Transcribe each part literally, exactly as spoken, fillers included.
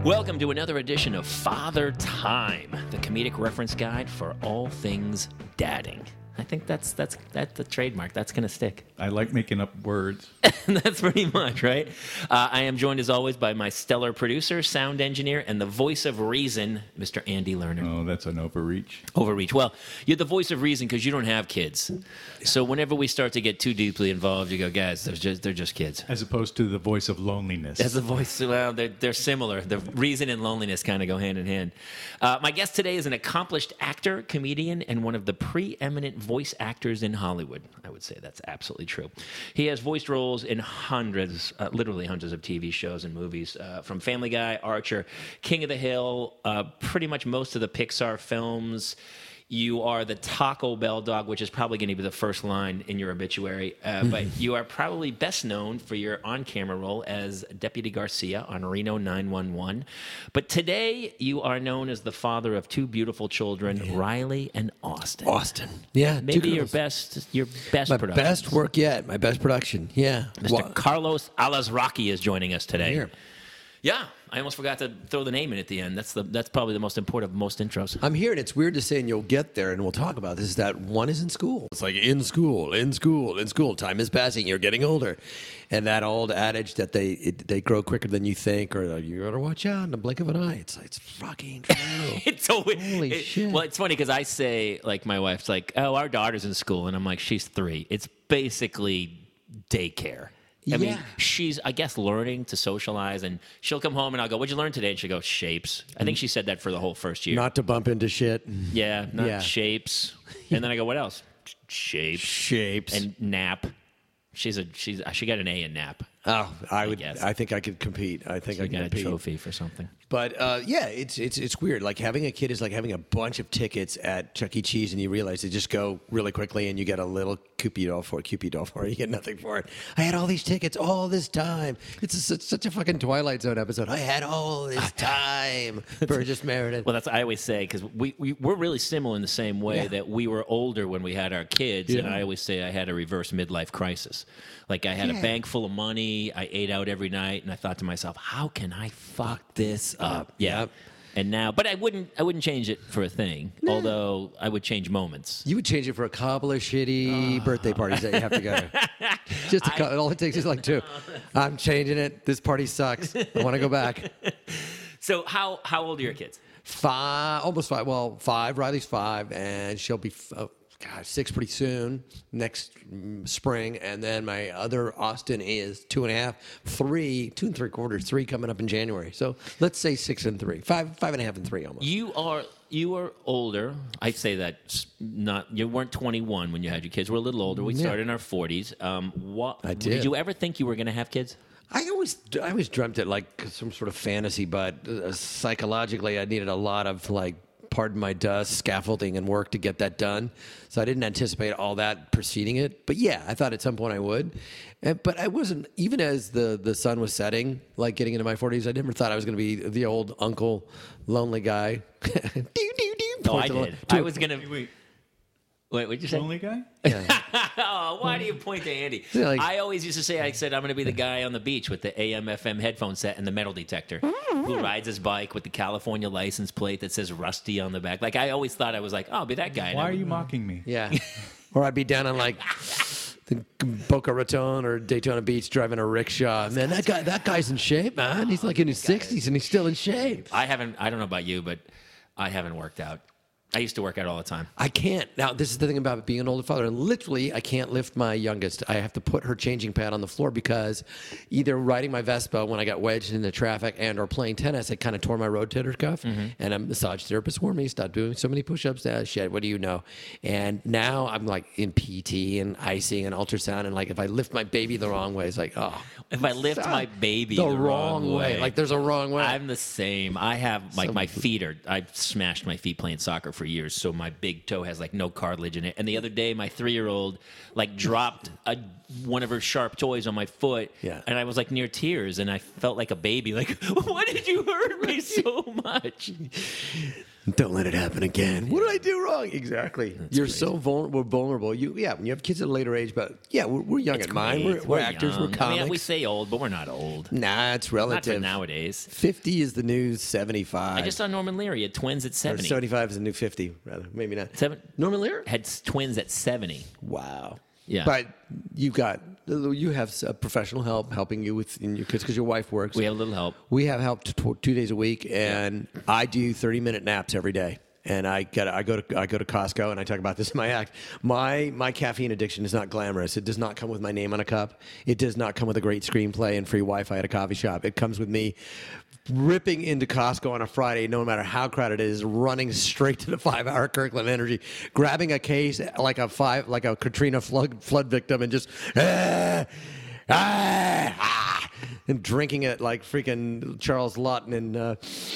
Welcome to another edition of Father Time, the comedic reference guide for all things dadding. I think that's that's that's the trademark. That's going to stick. I like making up words. That's pretty much, right? Uh, I am joined, as always, by my stellar producer, sound engineer, and the voice of reason, Mister Andy Lerner. Oh, that's an overreach. Overreach. Well, you're the voice of reason because you don't have kids. So whenever we start to get too deeply involved, you go, guys, they're just, they're just kids. As opposed to the voice of loneliness. As the voice, well, they're, they're similar. The reason and loneliness kind of go hand in hand. Uh, my guest today is an accomplished actor, comedian, and one of the preeminent voice actors in Hollywood. I would say that's absolutely true. He has voiced roles in hundreds, uh, literally hundreds of T V shows and movies, uh, from Family Guy, Archer, King of the Hill, uh, pretty much most of the Pixar films. You are the Taco Bell dog, which is probably going to be the first line in your obituary. Uh, but you are probably best known for your on-camera role as Deputy Garcia on Reno nine one one. But today, you are known as the father of two beautiful children, yeah. Riley and Austin. Austin, yeah. Maybe your best, your best my production. best work yet. My best production, yeah. Mister Well, Carlos Alazraqui is joining us today. Here. Yeah, I almost forgot to throw the name in at the end. That's the that's probably the most important of most intros. I'm here, and it's weird to say, and you'll get there, and we'll talk about this, is that one is in school. It's like in school, in school, in school. Time is passing. You're getting older. And that old adage that they it, they grow quicker than you think, or you got to watch out in the blink of an eye. It's it's fucking true. It's so Holy it, shit. Well, it's funny because I say, like, my wife's like, oh, our daughter's in school. And I'm like, she's three. It's basically daycare. I Yeah. mean, she's, I guess, learning to socialize, and she'll come home, and I'll go, what'd you learn today? And she'll go, shapes. I think she said that for the whole first year. Not to bump into shit. yeah, not Yeah. shapes. And then I go, what else? Shapes. Shapes. And nap. She's a, she's, she got an A in nap. Oh, I would. guess. I think I could compete. I think She I got could a compete. trophy for something. But uh, yeah, it's it's it's weird. Like having a kid is like having a bunch of tickets at Chuck E. Cheese, and you realize they just go really quickly, and you get a little Cupid doll for it, Cupid doll for it. You get nothing for it. I had all these tickets all this time. It's a, such, such a fucking Twilight Zone episode. I had all this time. Burgess Meredith. Well, that's what I always say, because we, we, we're really similar in the same way Yeah. that we were older when we had our kids, and Yeah. I always say I had a reverse midlife crisis. Like, I had Yeah. a bank full of money, I ate out every night, and I thought to myself, how can I fuck this up? Yeah. Yep. And now, but I wouldn't I wouldn't change it for a thing, although I would change moments. You would change it for a couple of shitty birthday parties that you have to go to. Just a couple. All it takes is like two. I'm changing it. This party sucks. I want to go back. So how, how old are your kids? Five, almost five. Well, five. Riley's five, and she'll be oh, God, six pretty soon next mm, spring. And then my other Austin is two and a half, three, two and three quarters, three coming up in January. So let's say six and three, five, five and a half and three almost. You are you are older. I say that s- not you weren't twenty-one when you had your kids. We're a little older. We Yeah. started in our forties. Um, what I did. you ever think you were going to have kids? I always, I always dreamt it like some sort of fantasy, but uh, psychologically, I needed a lot of like, pardon my dust, scaffolding and work to get that done. So I didn't anticipate all that preceding it. But yeah, I thought at some point I would. And, but I wasn't, even as the, the sun was setting, like getting into my forties, I never thought I was going to be the old uncle, lonely guy. do, do, do, No, I point to- did. to- I was going to. Wait, Wait, what'd you say? lonely guy? Oh, why do you point to Andy? Yeah, like- I always used to say, I said, I'm going to be the guy on the beach with the A M F M headphone set and the metal detector who rides his bike with the California license plate that says Rusty on the back. Like, I always thought I was like, oh, I'll be that guy. Why now. are you mocking me? Yeah. Or I'd be down on like the Boca Raton or Daytona Beach driving a rickshaw. Man, that guy, that guy's in shape, man. He's like in his sixties and he's still in shape. I haven't, I don't know about you, but I haven't worked out. I used to work out all the time. I can't. Now, this is the thing about being an older father. Literally, I can't lift my youngest. I have to put her changing pad on the floor because either riding my Vespa when I got wedged into traffic and or playing tennis, I kind of tore my rotator cuff. Mm-hmm. And a massage therapist warned me, stop doing so many push-ups. Ah, shit, what do you know? And now I'm like in P T and icing and ultrasound. And like if I lift my baby the wrong way, it's like, oh. If I lift my baby the, the, wrong way. Like there's a wrong way. I'm the same. I have like my feet are. I've smashed my feet playing soccer for years, so my big toe has like no cartilage in it. And the other day, my three-year-old like dropped a, one of her sharp toys on my foot, Yeah. and I was like near tears, and I felt like a baby. Like, why did you hurt me so much? Don't let it happen again. What did I do wrong? Exactly. You're crazy. so vulnerable. vulnerable. You, yeah, when you have kids at a later age, but yeah, we're, we're young It's at mine. great. We're, we're actors. young. We're comics. I mean, we say old, but we're not old. Nah, it's Not relative. for nowadays. fifty is the new seventy-five. I just saw Norman Leary had twins at Or seventy. seventy-five is the new fifty, rather. Maybe not. Seven, Norman Lear? had s- twins at seventy. Wow. Yeah. But you've got, you have uh, professional help helping you with in your kids because your wife works. We have a little help. We have help t- tw- two days a week, and I do thirty minute naps every day. And I get I go to I go to Costco, and I talk about this in my act. My my caffeine addiction is not glamorous. It does not come with my name on a cup. It does not come with a great screenplay and free Wi-Fi at a coffee shop. It comes with me ripping into Costco on a Friday, no matter how crowded it is, running straight to the five-hour Kirkland Energy, grabbing a case like a five like a Katrina flood flood victim, and just. Ah, ah, ah, and drinking it like freaking Charles Lawton in uh,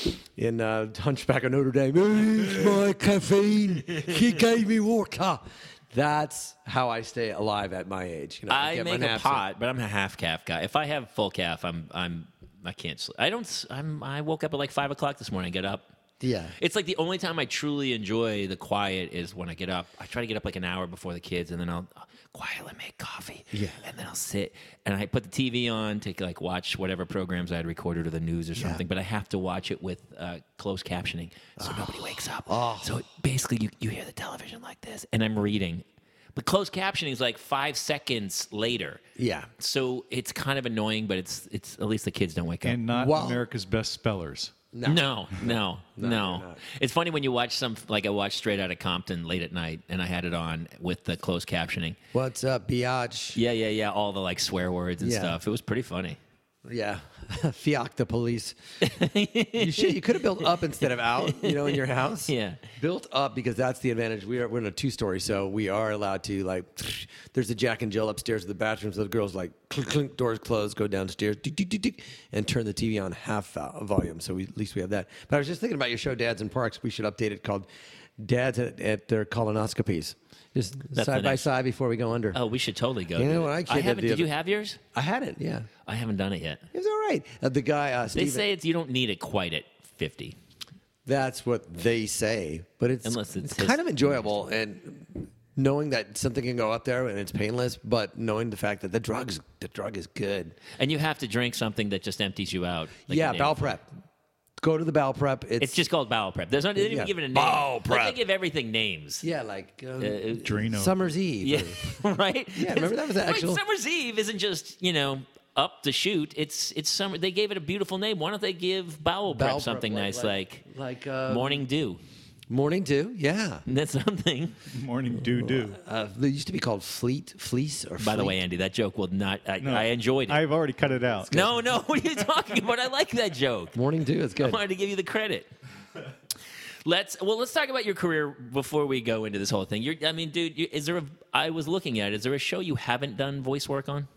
in uh, Hunchback of Notre Dame. Here's my caffeine. He gave me water. That's how I stay alive at my age. You know, I get my make a naps in. pot, but I'm a half calf guy. If I have full calf, I'm I'm I can't sleep. I don't. s- I'm. I woke up at like five o'clock this morning. Get up. Yeah. It's like the only time I truly enjoy the quiet is when I get up. I try to get up like an hour before the kids, and then I'll quietly make coffee. Yeah. And then I'll sit and I put the T V on to like watch whatever programs I had recorded or the news or something. But I have to watch it with uh, closed captioning so nobody wakes up. Oh. So it, basically, you you hear the television like this, and I'm reading. But closed captioning is like five seconds later. Yeah. So it's kind of annoying, but it's it's at least the kids don't wake up. And not Wow. America's best spellers. No, no, no. you're not. It's funny when you watch some, like I watched Straight Outta Compton late at night, and I had it on with the closed captioning. What's up, biatch? Yeah, yeah, yeah. All the like swear words and Yeah. stuff. It was pretty funny. Yeah. Fiac the police. you should. You could have built up instead of out, you know, in your house. Yeah. Built up because that's the advantage. We are, we're in a two story, so we are allowed to, like, there's a Jack and Jill upstairs in the bathroom, so the girls, like, clink, clink, doors closed, go downstairs, tick, tick, tick, tick, and turn the T V on half vo- volume. So we, at least we have that. But I was just thinking about your show, Dads in Parks. We should update it called Dads at, at Their Colonoscopies. Just That's side the by next- side before we go under. Oh, we should totally go. You do know it. what I I did haven't. the Did other- you have yours? I had it, yeah. I haven't done it yet. It was all right. Uh, the guy, uh, They Steven, say it's you don't need it quite at fifty. that's what they say, but it's, Unless it's it's his- kind of enjoyable, and knowing that something can go up there and it's painless, but knowing the fact that the drugs, the drug is good. And you have to drink something that just empties you out. like yeah, the name. bowel prep. Go to the bowel prep. It's, It's just called bowel prep. There's not, they didn't Yeah. even give it a name. Bowel Like, prep. they give everything names. yeah, like um, Drano. Summer's Eve. Yeah, or- right. Yeah, remember that was the Like, actual- Summer's Eve isn't just you know up the shoot. It's it's summer. They gave it a beautiful name. Why don't they give bowel prep Bowel prep, something like- nice like- like, like uh, morning dew? morning dew. Yeah, That's something. Morning doo doo. uh, they used to be called fleet, fleece, or. By the fleet. way, Andy, that joke will not. I, No, I enjoyed it. I've already cut it out. no, no. What are you talking about? I like that joke. morning dew is I good. wanted to give you the credit. Let's well, let's talk about your career before we go into this whole thing. You're, I mean, dude, you, is there a? I was looking at it. Is there a show you haven't done voice work on?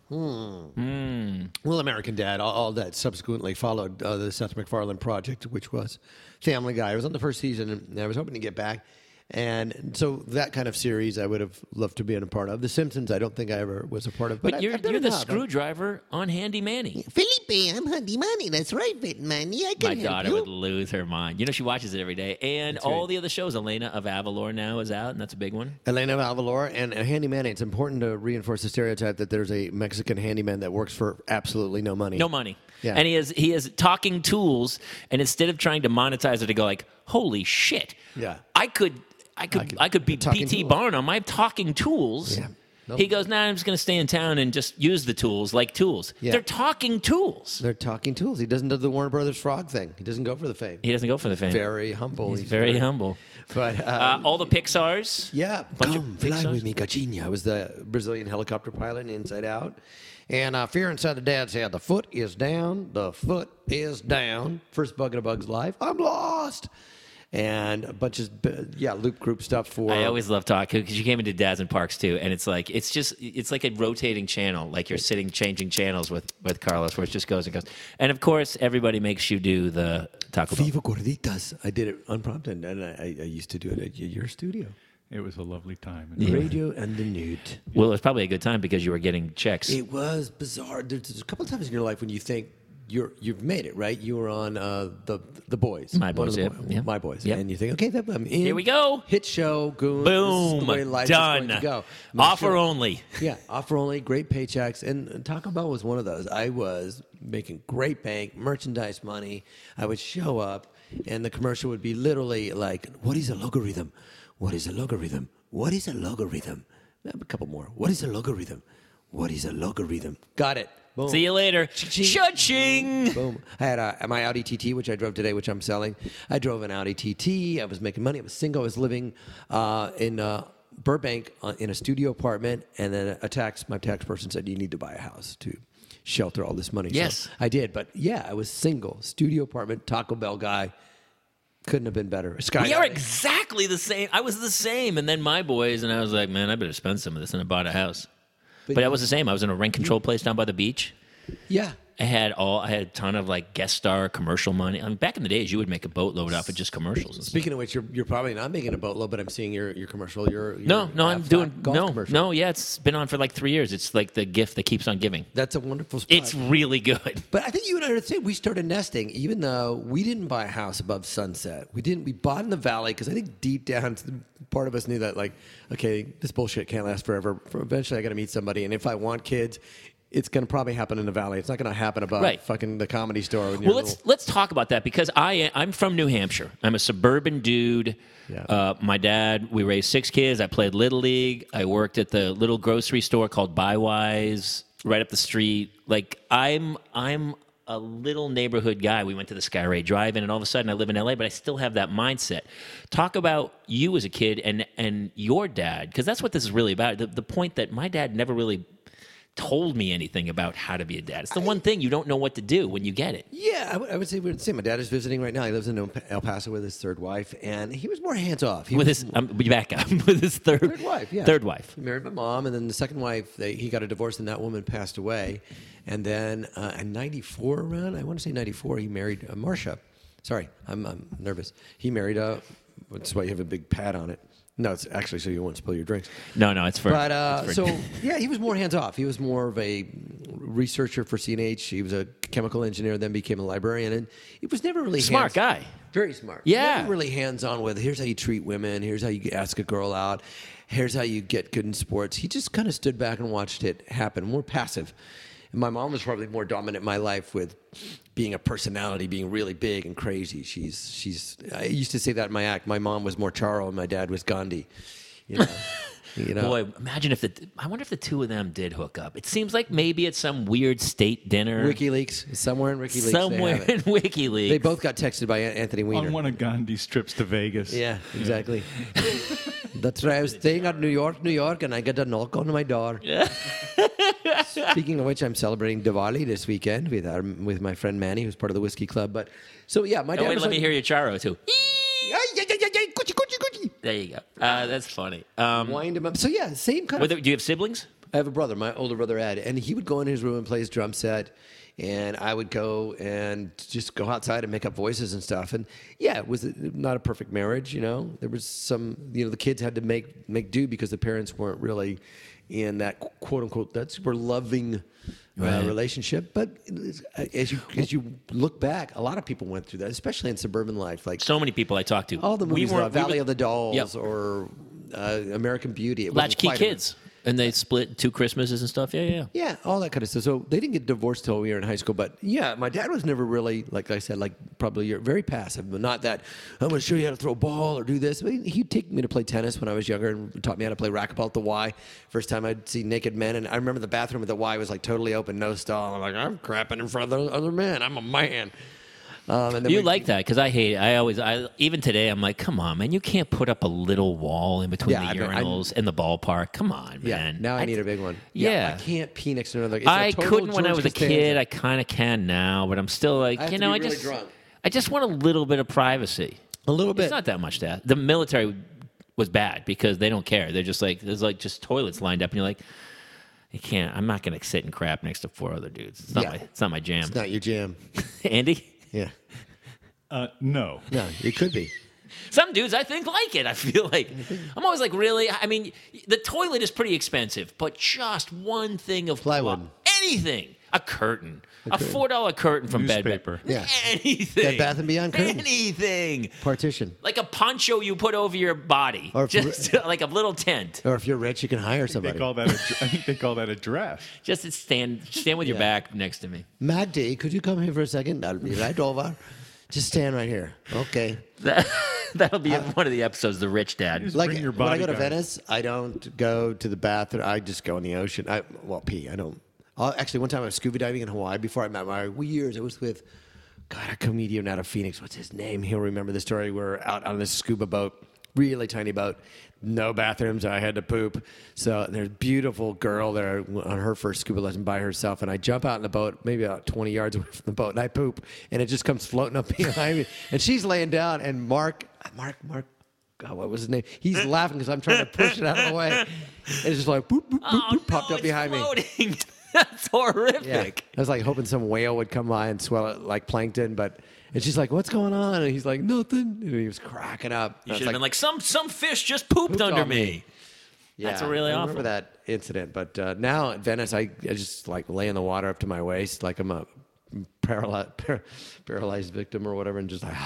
Well, American Dad, all, all that subsequently followed uh, the Seth MacFarlane project, which was Family Guy. I was on the first season, and I was hoping to get back. And so that kind of series I would have loved to be a part of. The Simpsons, I don't think I ever was a part of. But, But I- you're I've done you're the enough. screwdriver on Handy Manny. Felipe, I'm Handy Manny. That's right, Fit Manny. I My can help daughter you. would lose her mind. You know, she watches it every day. And all the other shows, Elena of Avalor now is out, and that's a big one. Elena Valvalor and a handyman. It's important to reinforce the stereotype that there's a Mexican handyman that works for absolutely no money. No money. Yeah. And he has he has talking tools, and instead of trying to monetize it to go like, holy shit. Yeah. I could I could I could- could, be talking P T tools. Barnum. I have talking tools. Yeah. Nope. He goes, nah, I'm just gonna stay in town and just use the tools like tools. Yeah. They're talking tools. They're talking tools. He doesn't do the Warner Brothers frog thing. He doesn't go for the fame. He doesn't go for the fame. Very humble. He's very humble. But uh, Uh, all the Pixars. yeah, Bunch of come fly Pixars. with me, Gachinha. I was the Brazilian helicopter pilot in Inside Out. And uh, Fear Inside the Dad said, the foot is down, the foot is down. First bug in a bug's life. I'm lost. And a bunch of, yeah, loop group stuff for... I always love talking because you came into Dads and Parks too, and it's like it's just it's like a rotating channel, like you're sitting changing channels with with Carlos, where it just goes and goes. And of course, everybody makes you do the Taco Bell. Viva Gorditas. I did it unprompted, and I, I used to do it at your studio. It was a lovely time. The radio and the nude. Well, it was probably a good time because you were getting checks. It was bizarre. There's, there's a couple of times in your life when you think you're you've made it, right? You were on uh, the the Boys, My One Boys, of the yep, Bo- yep. My Boys, Yep. and you think, okay, that, I'm in. Here we go. Hit show, goon. Boom. This is the way life Done. is going to go. My Offer show- only. Yeah, offer only, great paychecks, and Taco Bell was one of those. I was making great bank, merchandise money. I would show up, and the commercial would be literally like, "What is a logarithm? What is a logarithm? What is a logarithm?" A couple more. What is a logarithm? What is a logarithm? Got it. Boom. See you later. Cha-ching. Cha-ching. Boom. I had uh, my Audi T T, which I drove today, which I'm selling. I drove an Audi T T. I was making money. I was single. I was living uh, in uh, Burbank uh, in a studio apartment, and then a tax. My tax person said, "You need to buy a house to shelter all this money." Yes. So I did. But yeah, I was single, studio apartment, Taco Bell guy. Couldn't have been better. Sky We are exactly the same. I was the same. And then my boys, and I was like, man, I better spend some of this. And I bought a house. But, But I was the same. I was in a rent control place down by the beach. Yeah. I had all. I had a ton of like guest star commercial money. I mean, back in the days, you would make a boatload off of just commercials. And stuff. Speaking of which, you're, you're probably not making a boatload, but I'm seeing your, your commercial. Your, your No, no, I'm Aflac doing golf no, commercial. no. Yeah, it's been on for like three years. It's like the gift that keeps on giving. That's a wonderful spot. It's really good. But I think you and I are the same. We started nesting, even though we didn't buy a house above Sunset. We didn't. We bought in the valley because I think deep down, part of us knew that, like, okay, this bullshit can't last forever. Eventually, I got to meet somebody, and if I want kids, it's going to probably happen in the valley. It's not going to happen above Right. fucking the Comedy Store. When Well, you're let's little. let's talk about that because I I'm from New Hampshire. I'm a suburban dude. Yeah. Uh, my dad, we raised six kids. I played little league. I worked at the little grocery store called Buywise right up the street. Like I'm I'm a little neighborhood guy. We went to the Skyray Drive-In, and all of a sudden I live in L A, but I still have that mindset. Talk about you as a kid and and your dad, because that's what this is really about. The, the point that my dad never really told me anything about how to be a dad. It's the one thing you don't know what to do when you get it. Yeah, I would, I would say we're the same. My dad is visiting right now. He lives in El Paso with his third wife, and he was more hands off. He With was his, um, back up, with his third, Third wife, yeah. Third wife. He married my mom, and then the second wife, they, he got a divorce, and that woman passed away. And then uh, in ninety-four, around, I want to say ninety-four, he married uh, Marcia. Sorry, I'm, I'm nervous. He married, uh, that's why you have a big pad on it. No, it's actually so you won't spill your drinks. No, no, it's for. But uh, it's for- so yeah, he was more hands off. He was more of a researcher for C N H. He was a chemical engineer, then became a librarian, and he was never really smart hands- guy. Very smart. Yeah. Never really hands on with here's how you treat women, here's how you ask a girl out, here's how you get good in sports. He just kind of stood back and watched it happen, more passive. And my mom was probably more dominant in my life with being a personality, being really big and crazy. She's she's. I used to say that in my act. My mom was more Charo and my dad was Gandhi. You know. You know? Boy, imagine if the. I wonder if the two of them did hook up. It seems like maybe at some weird state dinner. WikiLeaks, somewhere in WikiLeaks. they somewhere have in it. WikiLeaks. They both got texted by Anthony Weiner. On one of Gandhi's trips to Vegas. Yeah, exactly. That's right. I was staying at New York, New York, and I got a knock on my door. Speaking of which, I'm celebrating Diwali this weekend with our, with my friend Manny, who's part of the Whiskey Club. But so yeah, my Oh, dad wait, was let like, me hear your Charo too. Ay, ay, ay, ay, ay, Gucci, Gucci, Gucci. There you go. Uh, that's funny. Um, Wind him up. So yeah, same kind whether, of. do you have siblings? I have a brother, my older brother Ed, and he would go in his room and play his drum set, and I would go and just go outside and make up voices and stuff. And yeah, it was not a perfect marriage, you know. There was some, you know, the kids had to make make do because the parents weren't really in that quote unquote that super loving uh, Right. relationship. But as you as you look back, a lot of people went through that, especially in suburban life. Like So many people I talked to. all the We movies, weren't- uh, Valley we were- of the Dolls Yep. or uh, American Beauty. It wasn't Latchkey quite a- Kids. And they split two Christmases and stuff. Yeah, yeah. Yeah, all that kind of stuff. So they didn't get divorced till we were in high school. But yeah, my dad was never really, like I said, like probably you're very passive, but not that I'm going to show you how to throw a ball or do this. I mean, he'd take me to play tennis when I was younger and taught me how to play racquetball at the Y. First time I'd see naked men, and I remember the bathroom at the Y was like totally open, no stall. I'm like, I'm crapping in front of the other men. I'm a man. Um, and then You we- like that because I hate. I always. I even today. I'm like, come on, man. You can't put up a little wall in between Yeah, I the mean, I- urinals and the ballpark. Come on, Yeah, man. now I, need a big one. Yeah. I can't pee next to another. It's a I total couldn't when I George was a Costanza. kid. I kind of can now, but I'm still like, I have you to know, be I really just, drunk. I just want a little bit of privacy. A little bit. It's not that much. That the military was bad because they don't care. They're just like there's like just toilets lined up, and you're like, you can't. I'm not gonna sit and crap next to four other dudes. It's not Yeah. my. It's not my jam. It's not your jam. Andy. Yeah. Uh, no. No, it could be. Some dudes, I think, like it. I feel like I'm always like, really? I mean, the toilet is pretty expensive, but just one thing of Plywood. anything. A curtain. A, four dollar curtain from Bed Newspaper. Yeah. Anything. Bed Bath and Beyond curtains. Anything. Partition. Like a poncho you put over your body. Or if you- Just like a little tent. Or if you're rich, you can hire They somebody. call that a, I think they call that a dress. Just to stand stand with your Yeah. back next to me. Maddie, could you come here for a second? I'll be right over. Just stand right here. Okay. That, that'll be one of the episodes, The Rich Dad. Just Like bring your when I go to bodyguard. Venice, I don't go to the bathroom. I just go in the ocean. I well pee. I don't. I'll, actually, one time I was scuba diving in Hawaii before I met my years. I was with God, a comedian out of Phoenix. What's his name? He'll remember the story. We're out on this scuba boat, really tiny boat, no bathrooms. I had to poop. So there's a beautiful girl there on her first scuba lesson by herself, and I jump out in the boat, maybe about twenty yards away from the boat, and I poop, and it just comes floating up behind me, and she's laying down, and Mark, Mark, Mark. God, what was his name? He's laughing because I'm trying to push it out of the way. And it's just like boop, boop, boop, Oh, boop, popped no, up it's behind me. floating. That's horrific. Yeah. I was like hoping some whale would come by and swell it like plankton, but and she's like, "What's going on?" And he's like, "Nothing." And he was cracking up. You I was should have been like, some some fish just pooped, Pooped under on me. me. That's Yeah, really I awful. remember that incident, but uh, now at Venice, I, I just like lay in the water up to my waist, like I'm a paralyzed, par- paralyzed victim or whatever, and just like,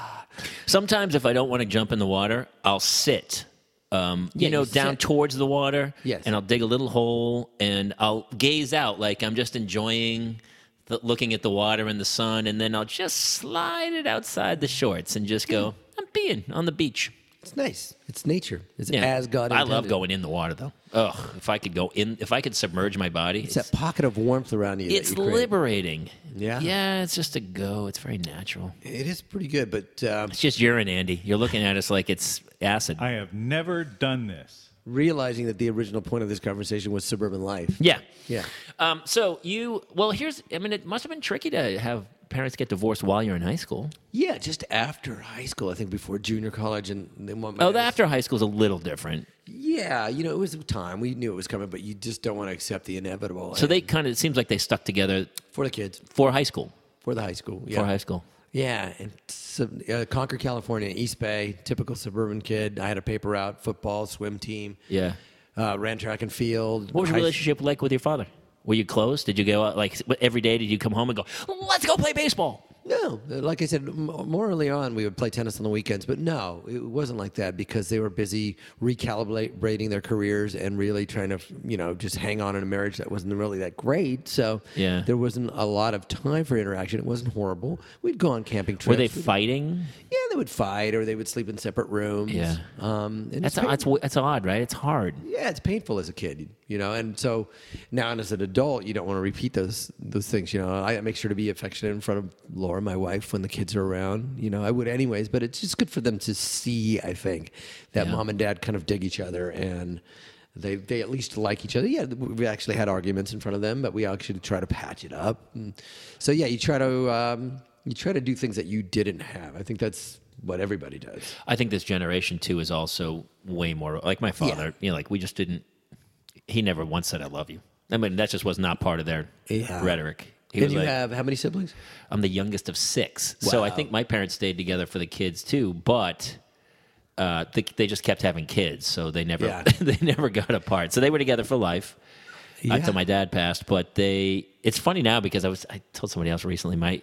Sometimes if I don't want to jump in the water, I'll sit. Um, you Yeah, know, you down sit. towards the water. Yes. And I'll dig a little hole and I'll gaze out like I'm just enjoying the, looking at the water and the sun. And then I'll just slide it outside the shorts and just go, I'm being on the beach. it's nice. It's nature. It's Yeah. as God I intended. love going in the water though. Ugh, if I could go in, if I could submerge my body, It's it's, that pocket of warmth around you. that it's you create. liberating. Yeah. Yeah, it's just a go. It's very natural. It is pretty good, but um, It's just urine, Andy. You're looking at us like it's acid. I have never done this. realizing that the original point of this conversation was suburban life. Yeah. Yeah. Um, so you, well, here's, I mean, it must have been tricky to have parents get divorced while you're in high school. Yeah, just after high school, I think before junior college, and then one. Oh, the after high school is a little different. Yeah, you know, it was a time we knew it was coming, but you just don't want to accept the inevitable. So they kind of, it seems like they stuck together for the kids, for high school. for the high school, yeah, For high school. yeah, and sub, uh, Concord, California, East Bay, typical suburban kid. I had a paper route, football, swim team, Yeah. uh, ran track and field. What was your high- relationship like with your father? Were you close? Did you go out, like, every day? Did you come home and go, let's go play baseball? No, like I said, m- more early on, we would play tennis on the weekends, but no, it wasn't like that because they were busy recalibrating their careers and really trying to, you know, just hang on in a marriage that wasn't really that great. So Yeah. there wasn't a lot of time for interaction. It wasn't horrible. We'd go on camping trips. Were they We'd- fighting? Yeah, they would fight or they would sleep in separate rooms. Yeah. um, and That's, it's that's, painful. that's odd, right? It's hard. Yeah, it's painful as a kid, you know, and so now as an adult, you don't want to repeat those those things. You know, I make sure to be affectionate in front of Laura, my wife, when the kids are around. You know, I would anyways, but it's just good for them to see. I think that Yeah. mom and dad kind of dig each other and. They, they at least like each other. Yeah, we actually had arguments in front of them, but we actually try to patch it up. And so yeah, you try to um, you try to do things that you didn't have. I think that's what everybody does. I think this generation too is also way more like my father. Yeah. You know, like we just didn't. He never once said "I love you." I mean, that just was not part of their Yeah. rhetoric. He And was you like, have how many siblings? I'm the youngest of six, so I Wow. think my parents stayed together for the kids too. But uh, they, they just kept having kids, so they never Yeah. they never got apart. So they were together for life Yeah. until my dad passed. But they, it's funny now because I was I told somebody else recently my.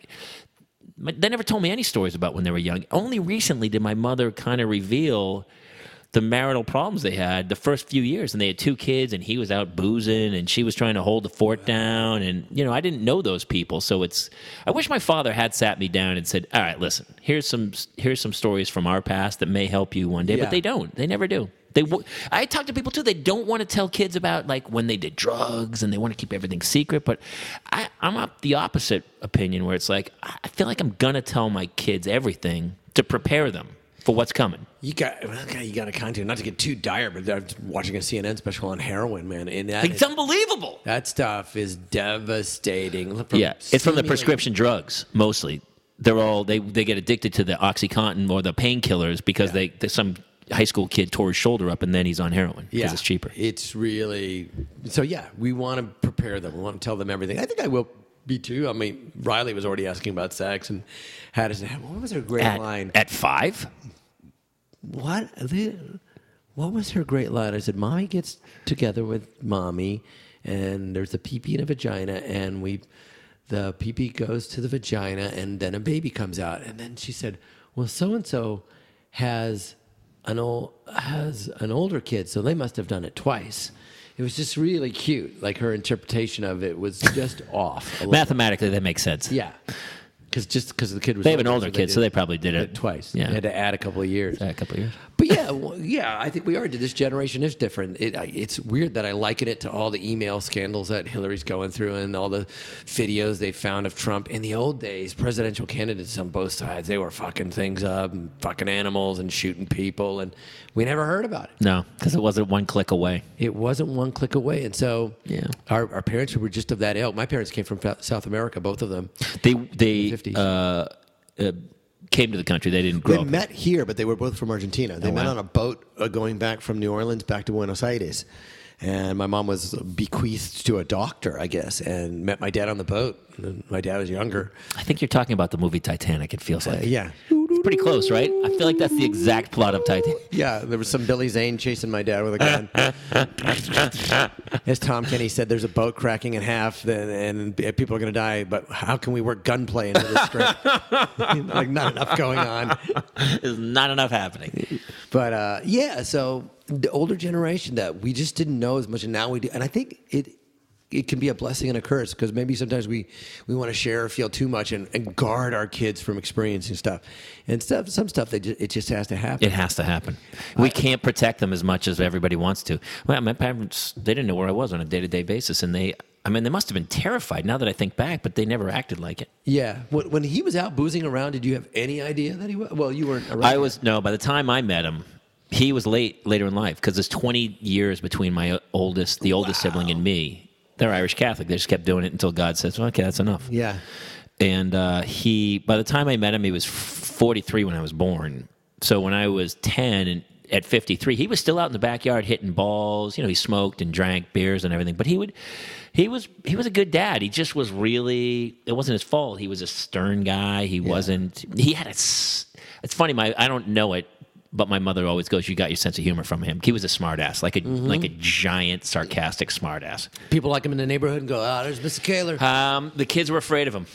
my they never told me any stories about when they were young. Only recently did my mother kind of reveal the marital problems they had the first few years. And they had two kids, and he was out boozing, and she was trying to hold the fort down. And, you know, I didn't know those people. So it's, I wish my father had sat me down and said, all right, listen, here's some, here's some stories from our past that may help you one day. Yeah. But they don't. They never do. They, w- I talk to people too. They don't want to tell kids about like when they did drugs, and they want to keep everything secret. But I, I'm up the opposite opinion, where it's like I feel like I'm gonna tell my kids everything to prepare them for what's coming. You got, okay, you got to content, not to get too dire, but I was watching a C N N special on heroin, man, and that, It's unbelievable. that stuff is devastating. From Yeah, it's from the stimulating- prescription drugs mostly. They're all they they get addicted to the OxyContin or the painkillers because they they some high school kid tore his shoulder up and then he's on heroin because Yeah, it's cheaper. It's really so. Yeah, we want to prepare them. We want to tell them everything. I think I will be too. I mean, Riley was already asking about sex and how does it. What was her great At, line? at five, What? The, what was her great line? I said, "Mommy gets together with mommy, and there's a pee-pee and a vagina, and we, the pee-pee goes to the vagina, and then a baby comes out. And then she said, well, so-and-so has an old, has an older kid, so they must have done it twice. It was just really cute. Like her interpretation of it was just off. a little. Mathematically, that makes sense. Yeah. Because just because the kid was They have an older, older so kid, did so they probably did it twice. Yeah. They had to add a couple of years. a couple of years. But yeah, well, yeah, I think we are. This generation is different. It, I- it's weird that I liken it to all the email scandals that Hillary's going through and all the videos they found of Trump. In the old days, presidential candidates on both sides, they were fucking things up and fucking animals and shooting people, and we never heard about it. No, because it wasn't one click away. It wasn't one click away. And so Yeah. our, our parents were just of that ilk. My parents came from Fa- South America, both of them. They they fifties. uh, uh, came to the country. They didn't grow They up. met here, but they were both from Argentina. They Oh, met wow. on a boat uh, going back from New Orleans back to Buenos Aires. And my mom was bequeathed to a doctor, I guess, and met my dad on the boat. And my dad was younger. I think you're talking about the movie Titanic. It feels like. Uh, yeah. It's pretty close, right? I feel like that's the exact plot of Titanic. Yeah, there was some Billy Zane chasing my dad with a gun. As Tom Kenny said, there's a boat cracking in half, then, and people are going to die. But how can we work gunplay into this script? Like, not enough going on. There's not enough happening. But uh, yeah, so the older generation that we just didn't know as much, and now we do. And I think it it can be a blessing and a curse because maybe sometimes we, we want to share or feel too much and, and guard our kids from experiencing stuff. And stuff, some stuff they just, it just has to happen. It has to happen. We can't protect them as much as everybody wants to. Well, my parents, they didn't know where I was on a day-to-day basis, and they, I mean, they must have been terrified now that I think back, but they never acted like it. Yeah. When, when he was out boozing around, did you have any idea that he was? Well, you weren't around. I was, no, by the time I met him, he was late, later in life, because there's twenty years between my oldest, the oldest sibling and me. They're Irish Catholic. They just kept doing it until God says, well, okay, that's enough. Yeah. And uh, he, by the time I met him, he was forty-three when I was born. So when I was ten and at fifty-three, he was still out in the backyard hitting balls. You know, he smoked and drank beers and everything. But he would, he was, he was a good dad. He just was really. It wasn't his fault. He was a stern guy. He wasn't. He had a. s- It's funny. My I don't know it, but my mother always goes, "You got your sense of humor from him." He was a smart ass, like a like a giant, sarcastic smart ass. People like him in the neighborhood and go, ah, there's Mister Kaler. Um, the kids were afraid of him.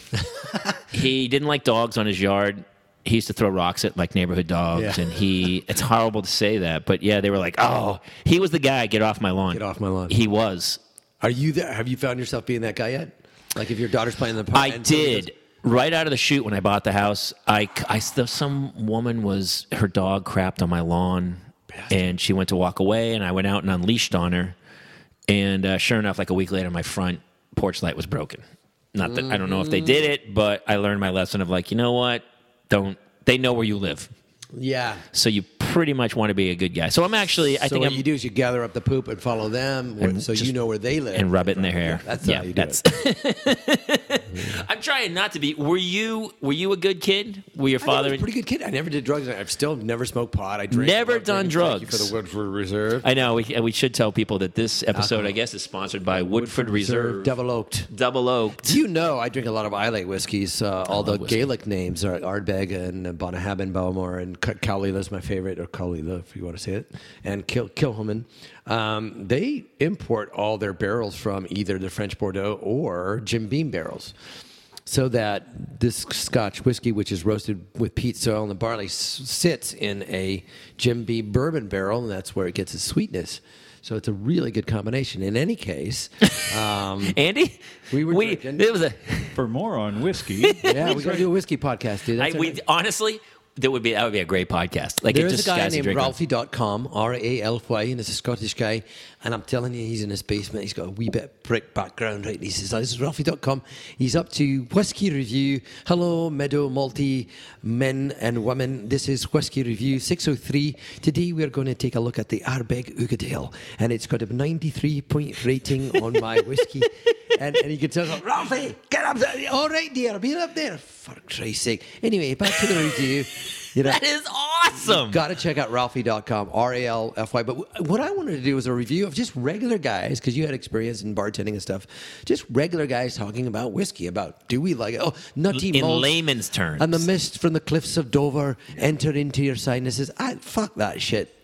He didn't like dogs on his yard. He used to throw rocks at like neighborhood dogs, Yeah. and he. It's horrible to say that, but yeah, they were like, "Oh, he was the guy. Get off my lawn. Get off my lawn." He was. Are you there? Have you found yourself being that guy yet? Like if your daughter's playing in the park. I did. Right out of the chute when I bought the house, I, I some woman was her dog crapped on my lawn, and she went to walk away, and I went out and unleashed on her, and uh, sure enough, like a week later, my front porch light was broken. Not that I don't know if they did it, but I learned my lesson of like, you know what? Don't they know where you live? Yeah. So you pretty much want to be a good guy. So I'm actually, I so think what I'm, you do is you gather up the poop and follow them, where- And so just- you know where they live, and rub it in their hair. That's yeah, how you do that's. it. I'm trying not to be. Were you Were you a good kid? Were your I father? was a pretty good kid. I never did drugs. I've still never smoked pot. I drink. Never love done drinking. Thank you drugs. for the Woodford Reserve. I know. We, we should tell people that this episode, I guess, is sponsored by Woodford, Reserve, Double oaked. Double Oaked. Do you know I drink a lot of Islay whiskeys? Uh, all the love whiskey. Gaelic names are Ardbeg and uh, Bonahab Bowmore and Cowleyla's my favorite, or Cowleyla if you want to say it, and Kil- Kilhoman. Um, they import all their barrels from either the French Bordeaux or Jim Beam barrels. So that this Scotch whiskey, which is roasted with peat soil and the barley, s- sits in a Jim Beam bourbon barrel, and that's where it gets its sweetness. So it's a really good combination. In any case, um, Andy, We were we drinking. it was a. For more on whiskey, yeah, we got to do a whiskey podcast, dude. I, That's we our- honestly, that would be that would be a great podcast. Like it There's just a guy guys who named drink Ralphie dot com, R A L Y, and it's a Scottish guy. And I'm telling you, he's in his basement. He's got a wee bit of brick background, right? He says, this is Ralphie dot com. He's up to Whiskey Review. Hello, Meadow Multi men and women. This is Whiskey Review six oh three. Today we're going to take a look at the Ardbeg Ugadale. And it's got a ninety-three point rating on my whiskey. And, and he can tell, Ralphie, get up there. All right, dear, be up there. For Christ's sake. Anyway, back to the review. You know, That is awesome. got to check out Ralphie dot com, R A L F Y. But w- what I wanted to do was a review of just regular guys, because you had experience in bartending and stuff, just regular guys talking about whiskey, about do we like it? Oh, nutty In malts layman's terms. and the mist from the cliffs of Dover enter into your sinuses. I, fuck that shit.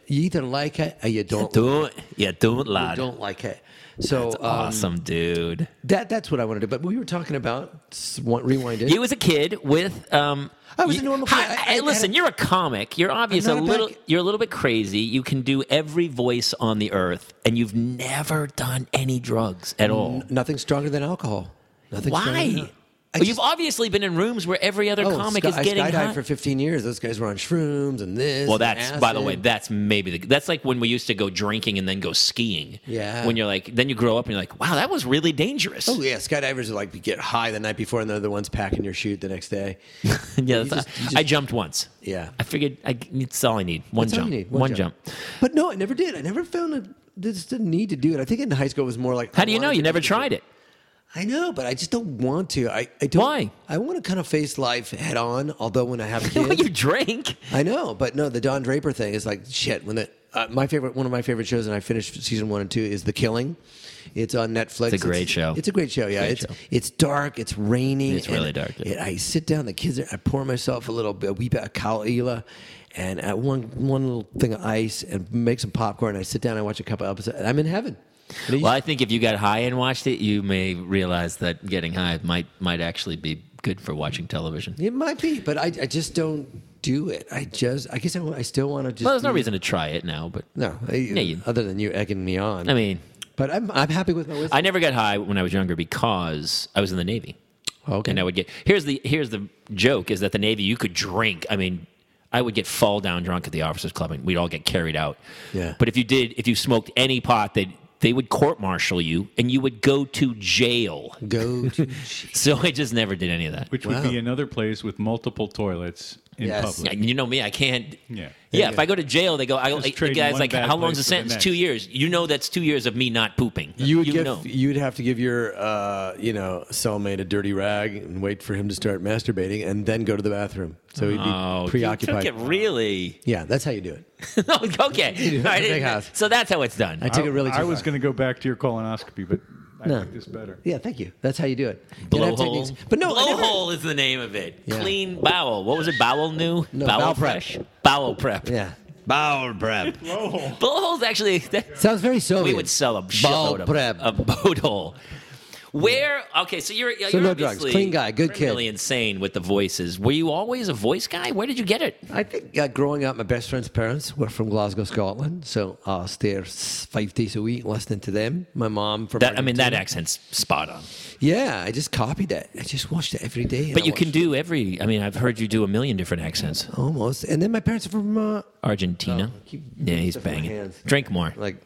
You either like it or you don't. Don't, yeah, don't you lie. don't like it. So um, Awesome, dude. that that's what I want to do. But we were talking about s- want- rewind it. You was a kid with. Um, I was you- a normal kid. Hi- I- I hey, had listen, a- you're a comic. You're obviously a not a bad little. kid. You're a little bit crazy. You can do every voice on the earth, and you've never done any drugs at all. Nothing stronger than alcohol. Nothing stronger Why? than- I Well, just- you've obviously been in rooms where every other Oh, comic sky- is getting I skydived high. for fifteen years. Those guys were on shrooms and this. Well, and that's by the way, acid. that's maybe the, that's like when we used to go drinking and then go skiing. Yeah. When you're like, then you grow up and you're like, wow, that was really dangerous. Oh yeah, skydivers are like you get high the night before and they're the ones packing your chute the next day. yeah. you that's- just- you just- I jumped once. Yeah. I figured I, it's all I need. One That's all jump. you need, One, jump. But no, I never did. I never found a just the need to do it. I think in high school it was more like. How I do you know? wanted You to never do tried it. I know, but I just don't want to. I, I don't. Why? I want to kind of face life head on. Although when I have kids, Well, you drank. I know, but no, the Don Draper thing is like shit. When the uh, my favorite, one of my favorite shows, and I finished season one and two, is The Killing. It's on Netflix. It's a great show. It's a great show. Yeah, Great it's show. it's dark. It's raining. It's really and dark, yeah. it- I sit down. The kids. Are, I pour myself a little bit, a wee bit of Kalila, and uh, one one little thing of ice, and make some popcorn. I sit down. I watch a couple episodes. And I'm in heaven. And it Well, I think if you got high and watched it, you may realize that getting high might might actually be good for watching television. It might be, but I, I just don't do it. I just, I guess I, I still want to just. Well, there's no do- reason to try it now, but No, I, you- other than you egging me on. I mean, but I'm, I'm happy with my whiskey. I never got high when I was younger because I was in the Navy. Okay. And I would get here's the here's the joke is that the Navy you could drink. I mean, I would get fall down drunk at the officers club and we'd all get carried out. Yeah. But if you did if you smoked any pot, they they would court martial you and you would go to jail. Go to. So I just never did any of that. Which Wow. would be another place with multiple toilets in Yes. public. Yeah, you know me, I can't. Yeah. Yeah, if I go to jail, they go. I, Just like, the trading guy's one like, bad "How long's the place for the sentence? next." Two years." You know, that's two years of me not pooping. You would you give, know. you'd have to give your, uh, you know, cellmate a dirty rag and wait for him to start masturbating, and then go to the bathroom. So he'd be Oh, preoccupied. You took it really. Yeah, that's how you do it. Okay. All right, Big house. So that's how it's done. I took it really. Too I was far. going to go back to your colonoscopy, but I No. like this better. Yeah, thank you. That's how you do it. You gotta have Blowhole. techniques. But no, I never- Blowhole is the name of it. Yeah. Clean bowel. What was it? Bowel new? No, bowel bowel prep. fresh. Bowel prep. Yeah, bowel prep. Blowhole's actually. That, Sounds very Soviet. we would sell a Bowel shitload of prep. a boat hole. Where? Okay, so you're So you're no drugs. obviously Clean guy, good kid. Really insane with the voices. Were you always a voice guy? Where did you get it? I think uh, growing up, my best friend's parents were from Glasgow, Scotland. So I was there s- five days a week listening to them. My mom from That I mean, that Argentina. accent's spot on. Yeah, I just copied it. I just watched it every day. and But I you can watched- do every. I mean, I've heard you do a million different accents. almost. And then my parents are from uh, Argentina. Oh, keep Yeah, he's stuff in my banging. hands. Drink more. like.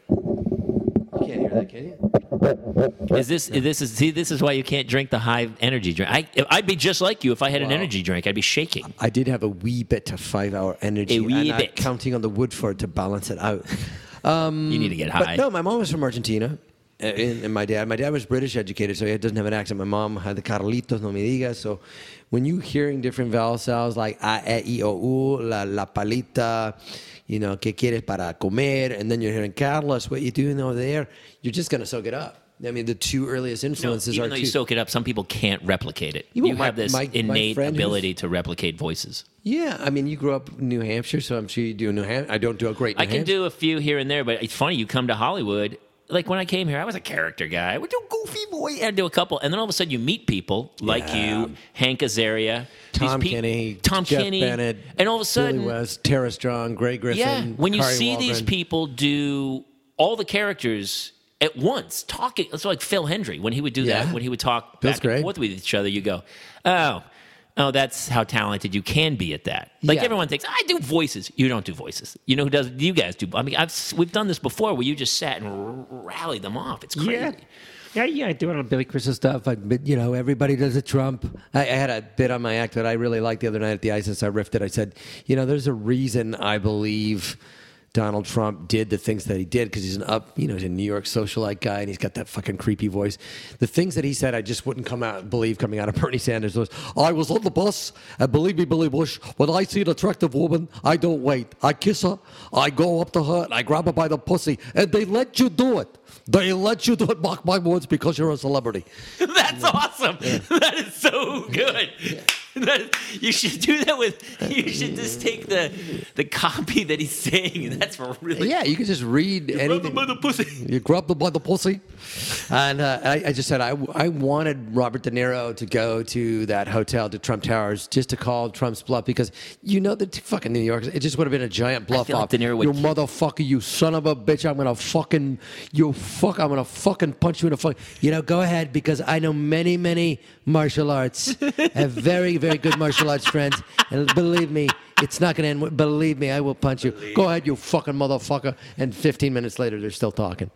You can't hear that, can you? Is this is this is see this is why you can't drink the high energy drink. I I'd be just like you if I had an Wow. energy drink. I'd be shaking. I did have a wee bit to five hour energy. A wee and I'm bit. counting on the Woodford to balance it out. Um, You need to get But high. no, my mom was from Argentina. uh, And, and my dad, my dad was British educated, so he doesn't have an accent. My mom had the Carlitos, no me digas. So when you hearing different vowel sounds like a, e, i, o, u, la, la palita, you know, que quieres para comer, and then you're hearing Carlos, what you doing over there? You're just gonna soak it up. I mean, the two earliest No, influences even are though two. you soak it up, some people can't replicate it. You You, won't. My- have this my- my innate friend who's- ability to replicate voices. Yeah, I mean, you grew up in New Hampshire, so I'm sure you do New Hampshire. I don't do a great New I can Hampshire. do a few here and there, but it's funny. You come to Hollywood. Like when I came here, I was a character guy. I would do goofy boy and do a couple, and then all of a sudden you meet people like Yeah. you, Hank Azaria, Tom these peop- Kenny, Tom Jeff Kenny, Bennett, and all of a sudden, Billy West, Tara Strong, Grey Griffin. yeah, when you Kari see these Waldron. people do all the characters at once, talking, it's like Phil Hendry when he would do Yeah. that. When he would talk Phil's back great. and forth with each other, you go, oh. Oh, that's how talented you can be at that. Like Yeah. everyone thinks, I do voices. You don't do voices. You know who does? You guys do. I mean, I've we've done this before where you just sat and r- rallied them off. It's crazy. Yeah. Yeah, yeah, I do a little Billy Crystal stuff. I, but, you know, everybody does a Trump. I, I had a bit on my act that I really liked the other night at the ISIS. I riffed it. I said, you know, there's a reason I believe Donald Trump did the things that he did because he's an up, you know, he's a New York socialite guy and he's got that fucking creepy voice. The things that he said, I just wouldn't come out believe coming out of Bernie Sanders was, I was on the bus and believe me, Billy Bush, when I see an attractive woman, I don't wait. I kiss her, I go up to her, and I grab her by the pussy, and they let you do it. They let you do it, mark my words, because you're a celebrity. That's awesome. That is so good. You should do that with. You should just take the the copy that he's saying, and that's for really. Yeah, you can just read anything. by the pussy. You grab them by the pussy. And uh, I, I just said I, I wanted Robert De Niro to go to that hotel, to Trump Towers, just to call Trump's bluff, because you know that fucking New York, it just would have been a giant bluff feel like off. De Niro would You keep- motherfucker, you son of a bitch, I'm gonna fucking, you fuck, I'm gonna fucking punch you in the fuck. You know, go ahead, because I know many, many martial arts. I have very, very good martial arts friends. And believe me, it's not gonna end. with- Believe me, I will punch you. Go ahead, you fucking motherfucker. And fifteen minutes later, they're still talking.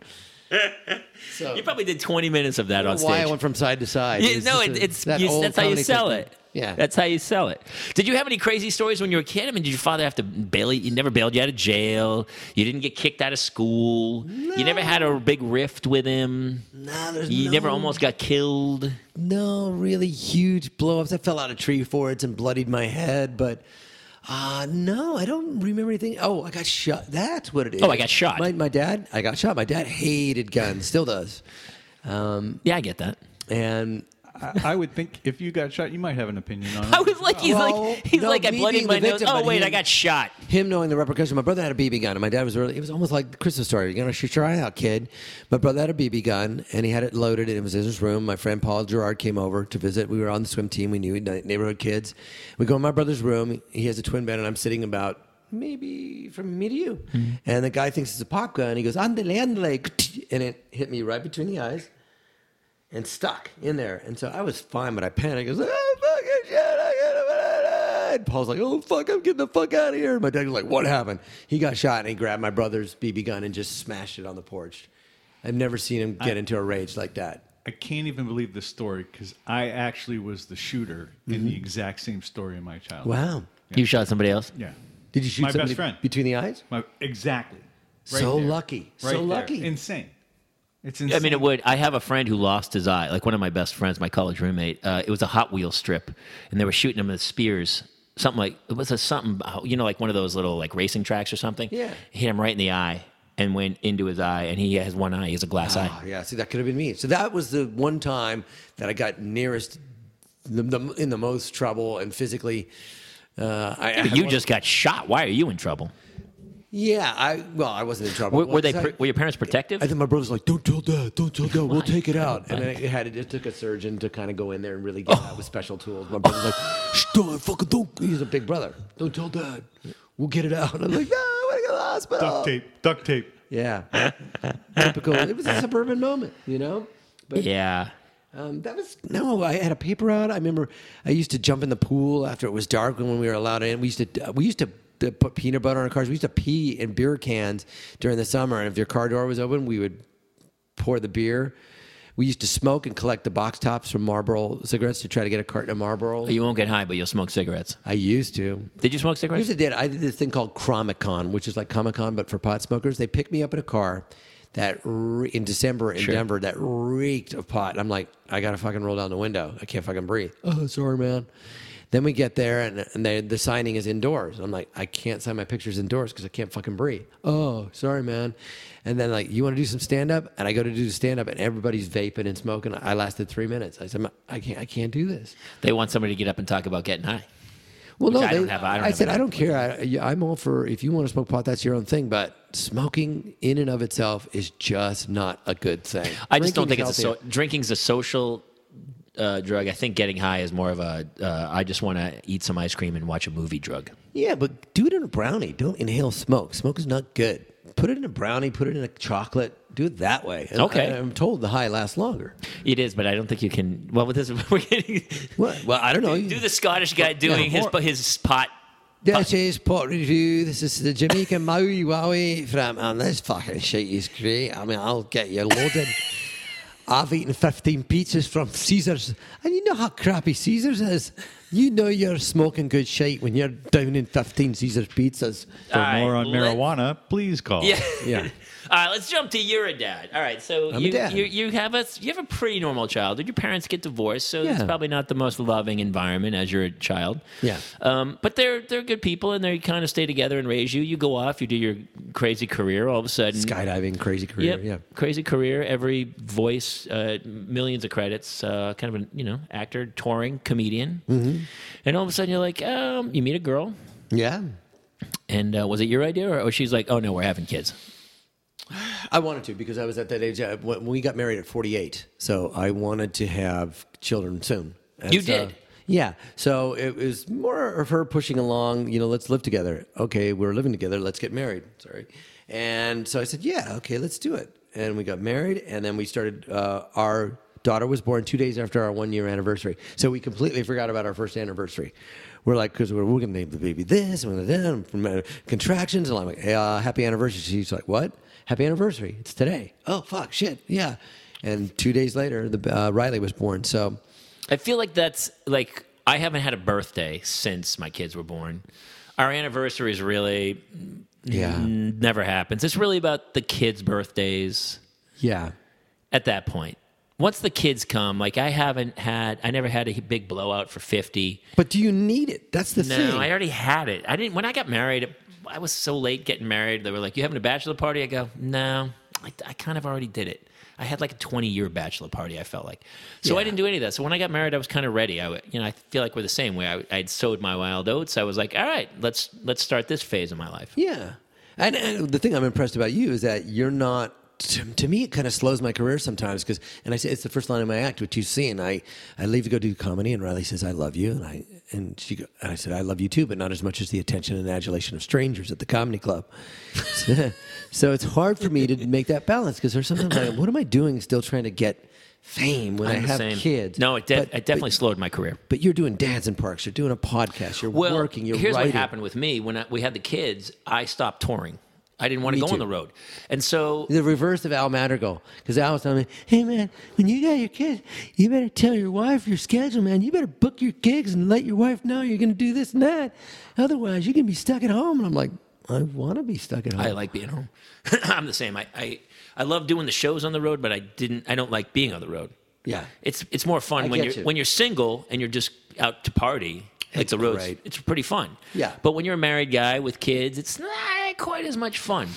You probably did twenty minutes of that on Why I stage. went from side to side. Yeah, It's no, just it, a- it's that you, old that's how you comedy sell technique. it. Yeah. That's how you sell it. Did you have any crazy stories when you were a kid? I mean, did your father have to bail you? You never bailed you out of jail. You didn't get kicked out of school. You never had a big rift with him. No, there's You no, never almost got killed. no really huge blow-ups. I fell out of tree forts and bloodied my head, but uh, no, I don't remember anything. Oh, I got shot. That's what it is. Oh, I got shot. My, my dad, I got shot. My dad hated guns, still does. Um, Yeah, I get that. and I, I would think if you got shot, you might have an opinion on it. I was like, he's Well, like, he's no, like, I me bloodied being my the nose. victim, Oh but wait, him- I got shot. him knowing the repercussions. My brother had a B B gun, and my dad was really, it was almost like the Christmas story. You're going to shoot your eye out, kid. My brother had a B B gun, and he had it loaded, and it was in his room. My friend Paul Gerard came over to visit. We were on the swim team. We knew neighborhood kids. We go in my brother's room. He has a twin bed, and I'm sitting about maybe from me to you. Mm-hmm. And the guy thinks it's a pop gun. He goes, andale, andale, and it hit me right between the eyes and stuck in there. And so I was fine, but I panicked. I goes, oh, fucking shit, I got it. And Paul's like, oh, fuck, I'm getting the fuck out of here. My dad was like, what happened? He got shot, and he grabbed my brother's B B gun and just smashed it on the porch. I've never seen him get I- into a rage like that. I can't even believe this story because I actually was the shooter in the exact same story in my childhood. Wow. You shot somebody else? Yeah. Did you shoot My best somebody friend. between the eyes? My, exactly. Right So there. lucky. So Right there. lucky. Insane. It's insane. I mean, it would. I have a friend who lost his eye. Like one of my best friends, my college roommate. Uh, it was a Hot Wheels strip, and they were shooting him with spears. Something like it was a something, you know, like one of those little like racing tracks or something. Yeah. Hit him right in the eye and went into his eye, and he has one eye. He has a glass eye. Oh, yeah, see, that could have been me. So that was the one time that I got nearest the, the, in the most trouble and physically. Uh, I, But you just got shot. Why are you in trouble? Yeah, I well, I wasn't in trouble. Were, were they? Well, Pr- were your parents protective? I think my brother's like, "Don't tell dad, don't tell dad, we'll take it out." And then it had it took a surgeon to kind of go in there and really get it out with special tools. My brother's like, "Shh, don't fucking don't." He's a big brother. Don't tell dad. We'll get it out. And I'm like, "No, I want to go to the hospital." duct tape. Duct tape. Yeah, typical. It was a suburban moment, you know. But Yeah. um, that was no. I had a paper out. I remember I used to jump in the pool after it was dark when we were allowed in. We used to we used to uh, put peanut butter on our cars. We used to pee in beer cans during the summer, and if your car door was open, we would pour the beer. We used to smoke and collect the box tops from Marlboro cigarettes to try to get a carton of Marlboro. You won't get high, but you'll smoke cigarettes. I used to. Did you smoke cigarettes? Here's the deal. I did this thing called Chromicon, which is like Comic Con but for pot smokers. They picked me up in a car that re- in December in Sure. Denver that reeked of pot. And I'm like, I gotta fucking roll down the window. I can't fucking breathe. Oh, sorry, man. Then we get there and, and they, the signing is indoors. I'm like, I can't sign my pictures indoors because I can't fucking breathe. Oh, sorry, man. And then like, you want to do some stand up? And I go to do the stand up and everybody's vaping and smoking. I lasted three minutes. I said, I can't, I can't do this. They want somebody to get up and talk about getting high. Well, Which no, I they, don't have- I don't have said, an I don't care. I, yeah, I'm all for if you want to smoke pot, that's your own thing. But smoking in and of itself is just not a good thing. I just don't think Drinking's it's a so, healthier. drinking's a social uh, drug. I think getting high is more of a uh, I just want to eat some ice cream and watch a movie drug. Yeah, but do it in a brownie. Don't inhale smoke. Smoke is not good. Put it in a brownie. Put it in a chocolate. Do it that way. And Okay. I, I'm told the high lasts longer. It is, but I don't think you can. Well, with this, we're getting What? Well, I don't know. do the Scottish guy doing Yeah, his more- his pot. This is pot review. This is the Jamaican Maui Wowie from, and this fucking shit is great. I mean, I'll get you loaded. I've eaten fifteen pizzas from Caesars, and you know how crappy Caesars is. You know you're smoking good shit when you're down in fifteen Caesars pizzas. For All right, more on let- marijuana, please call. Yeah. Yeah. All right, let's jump to you're a dad. All right, so I'm a you, dad. you you have a you have a pretty normal childhood. Your parents get divorced, so it's Yeah. probably not the most loving environment as you're a child. Yeah. Um, but they're they're good people, and they kind of stay together and raise you. You go off, you do your crazy career. All of a sudden, Skydiving, crazy career. Yep, Yeah. crazy career. Every voice, uh, millions of credits. Uh, kind of a you know actor, touring, comedian, mm-hmm. and all of a sudden you're like, um, you meet a girl, Yeah. and uh, was it your idea, or, or she's like, oh no, we're having kids. I wanted to because I was at that age. uh, When we got married at forty-eight, so I wanted to have children soon. And You so- did? Yeah. So it was more of her pushing along, you know, let's live together. Okay, we're living together. Let's get married. Sorry. And so I said, yeah, okay, let's do it. And we got married, and then we started. Uh, our daughter was born two days after our one-year anniversary. So we completely forgot about our first anniversary. We're like, because we're, we're going to name the baby this, and we're going to from uh, contractions. And I'm like, hey, uh, happy anniversary. She's like, what? Happy anniversary. It's today. Oh, fuck, shit, yeah. And two days later, the, uh, Riley was born. So I feel like that's like I haven't had a birthday since my kids were born. Our anniversary is really Yeah. n- never happens. It's really about the kids' birthdays yeah. at that point. Once the kids come, like I haven't had, I never had a big blowout for fifty. But do you need it? That's the No, thing. I already had it. I didn't. When I got married, I was so late getting married. They were like, "You having a bachelor party?" I go, "No, I, I kind of already did it. I had like a twenty-year bachelor party. I felt like, so I Yeah. didn't do any of that. So when I got married, I was kind of ready. I, w- you know, I feel like we're the same way. I, I'd sowed my wild oats. I was like, "All right, let's let's start this phase of my life." Yeah. And, and the thing I'm impressed about you is that you're not. To, to me, it kind of slows my career sometimes because, and I say it's the first line of my act, which you've seen. I, I leave to go do comedy, and Riley says, "I love you," and I and she go, and I said, "I love you too, but not as much as the attention and adulation of strangers at the comedy club." so, so it's hard for me to make that balance because there's sometimes like, what am I doing? Still trying to get fame when I'm I the have same. kids. No, it, de- But- it definitely But, slowed my career. but you're doing Dads in Parks. You're doing a podcast. You're Well, working. You're here's writing. what happened with me when I, we had the kids. I stopped touring. I didn't want to Me go on too. the road, and so The reverse of Al Madrigal. Because Al was telling me, hey, man, when you got your kids, you better tell your wife your schedule, man. You better book your gigs and let your wife know you're going to do this and that. Otherwise, you're going to be stuck at home. And I'm like, I want to be stuck at home. I like being home. I'm the same. I, I I love doing the shows on the road, but I didn't. I don't like being on the road. Yeah. It's it's more fun I when get you're you. when you're single and you're just out to party. Like It's the roads, great. it's pretty fun. Yeah. But when you're a married guy with kids, it's not quite as much fun.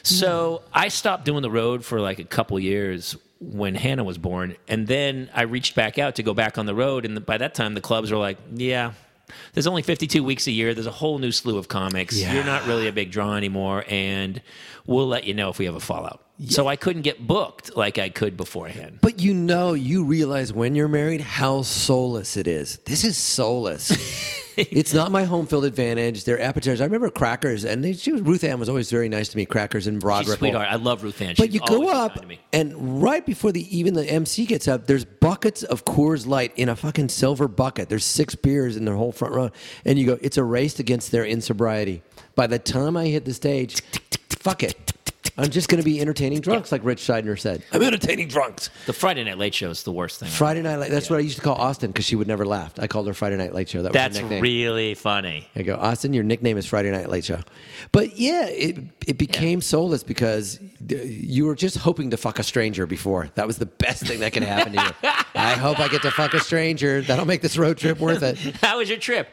So I stopped doing the road for like a couple years when Hannah was born, and then I reached back out to go back on the road. And by that time, the clubs were like, "Yeah, there's only fifty-two weeks a year. There's a whole new slew of comics. Yeah. You're not really a big draw anymore, and we'll let you know if we have a fallout." So I couldn't get booked like I could beforehand. But you know, you realize when you're married how soulless it is. This is soulless. It's not my home field advantage. They're appetizers. I remember Crackers, and they, she was, Ruth Ann was always very nice to me. Crackers and Broad She's a Ripple. sweetheart. I love Ruth Ann. But She's you go always been up, kind to me. and right before the even the M C gets up, there's buckets of Coors Light in a fucking silver bucket. There's six beers in their whole front row, and you go, it's a race against their insobriety. By the time I hit the stage, fuck it. I'm just going to be entertaining drunks, like Rich Seidner said. I'm entertaining drunks. The Friday Night Late Show is the worst thing. Friday Night Late. That's what I used to call Austin because she would never laugh. I called her Friday Night Late Show. That was That's her nickname. really funny. I go, Austin, your nickname is Friday Night Late Show. But yeah, it it became soulless because you were just hoping to fuck a stranger before. That was the best thing that could happen to you. I hope I get to fuck a stranger. That'll make this road trip worth it. How was your trip?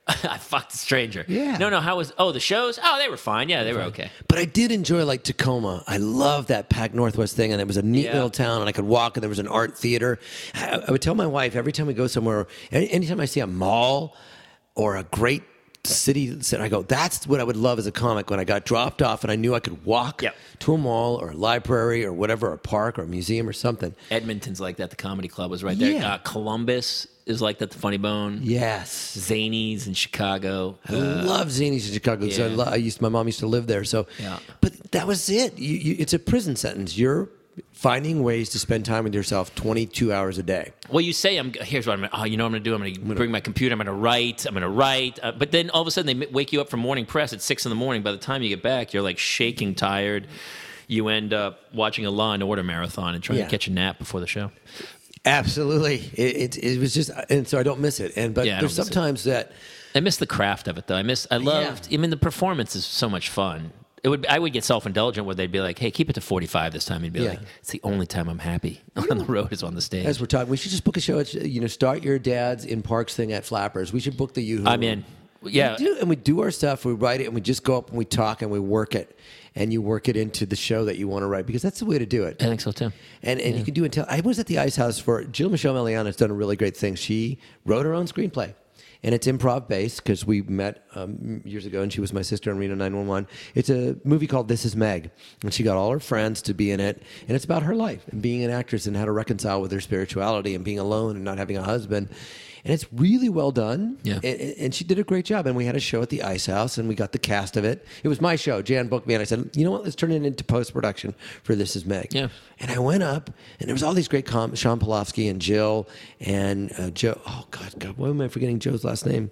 I fucked a stranger. Yeah. No, no. How was? Oh, the shows. Oh, they were fine. Yeah, they were okay. But I did enjoy like Tacoma. I love that Pac Northwest thing, and it was a neat Yeah. little town, and I could walk, and there was an art theater. I, I would tell my wife every time we go somewhere, any, anytime I see a mall or a great city center, I go, that's what I would love as a comic when I got dropped off and I knew I could walk Yep. to a mall or a library or whatever, a park or a museum or something. Edmonton's like that. The Comedy Club was right there. Yeah. Uh, Columbus is like that. The Funny Bone. Yes. Zanies in Chicago. I love Zanies in Chicago. So I, yeah. lo- I used my mom used to live there. So, Yeah. but that was it. You, you, it's a prison sentence. You're finding ways to spend time with yourself twenty-two hours a day. Well, you say, "I'm here's what I'm. Gonna, oh, you know what I'm going to do? I'm going to bring my computer. I'm going to write. I'm going to write." Uh, but then all of a sudden, they m- wake you up from morning press at six in the morning. By the time you get back, you're like shaking, tired. You end up watching a Law and Order marathon and trying Yeah. to catch a nap before the show. Absolutely. It, it, it was just, and so I don't miss it. And but Yeah, I there's don't miss it. sometimes that I miss the craft of it, though. I miss. I loved. I mean, the performance is so much fun. It would. I would get self-indulgent where they'd be like, "Hey, keep it to forty-five this time." And be Yeah. like, "It's the only time I'm happy on the road is on the stage." As we're talking, we should just book a show. At, you know, start your dad's in Parks thing at Flappers. We should book the Yoo-Hoo. I'm in. Yeah. We do, and we do our stuff. We write it, and we just go up and we talk and we work it, and you work it into the show that you want to write because that's the way to do it. I think so too. And and you can do it until I was at the Ice House for Jill Michelle Meliana has done a really great thing. She wrote her own screenplay. And it's improv based because we met um, years ago, and she was my sister in Reno nine one one. It's a movie called This Is Meg, and she got all her friends to be in it, and it's about her life and being an actress and how to reconcile with her spirituality and being alone and not having a husband. And it's really well done. Yeah. And, and she did a great job. And we had a show at the Ice House, and we got the cast of it. It was my show. Jan booked me, and I said, you know what? Let's turn it into post production for This Is Meg. Yeah. And I went up, and there was all these great com- Sean Polofsky and Jill and uh, Joe. Oh God, God, why am I forgetting Joe's last name?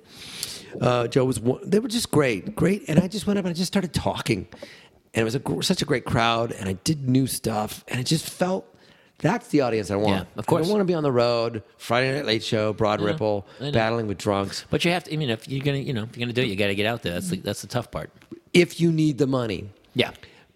Uh, Joe was one. They were just great, great. And I just went up and I just started talking, and it was a, gr- such a great crowd. And I did new stuff, and it just felt. That's the audience I want. Yeah, of course. I don't want to be on the road, Friday Night Late Show, Broad I know, Ripple, I know. battling with drunks. But you have to. I mean, if you're gonna, you know, if you're gonna do it, you got to get out there. That's the, that's the tough part. If you need the money. Yeah.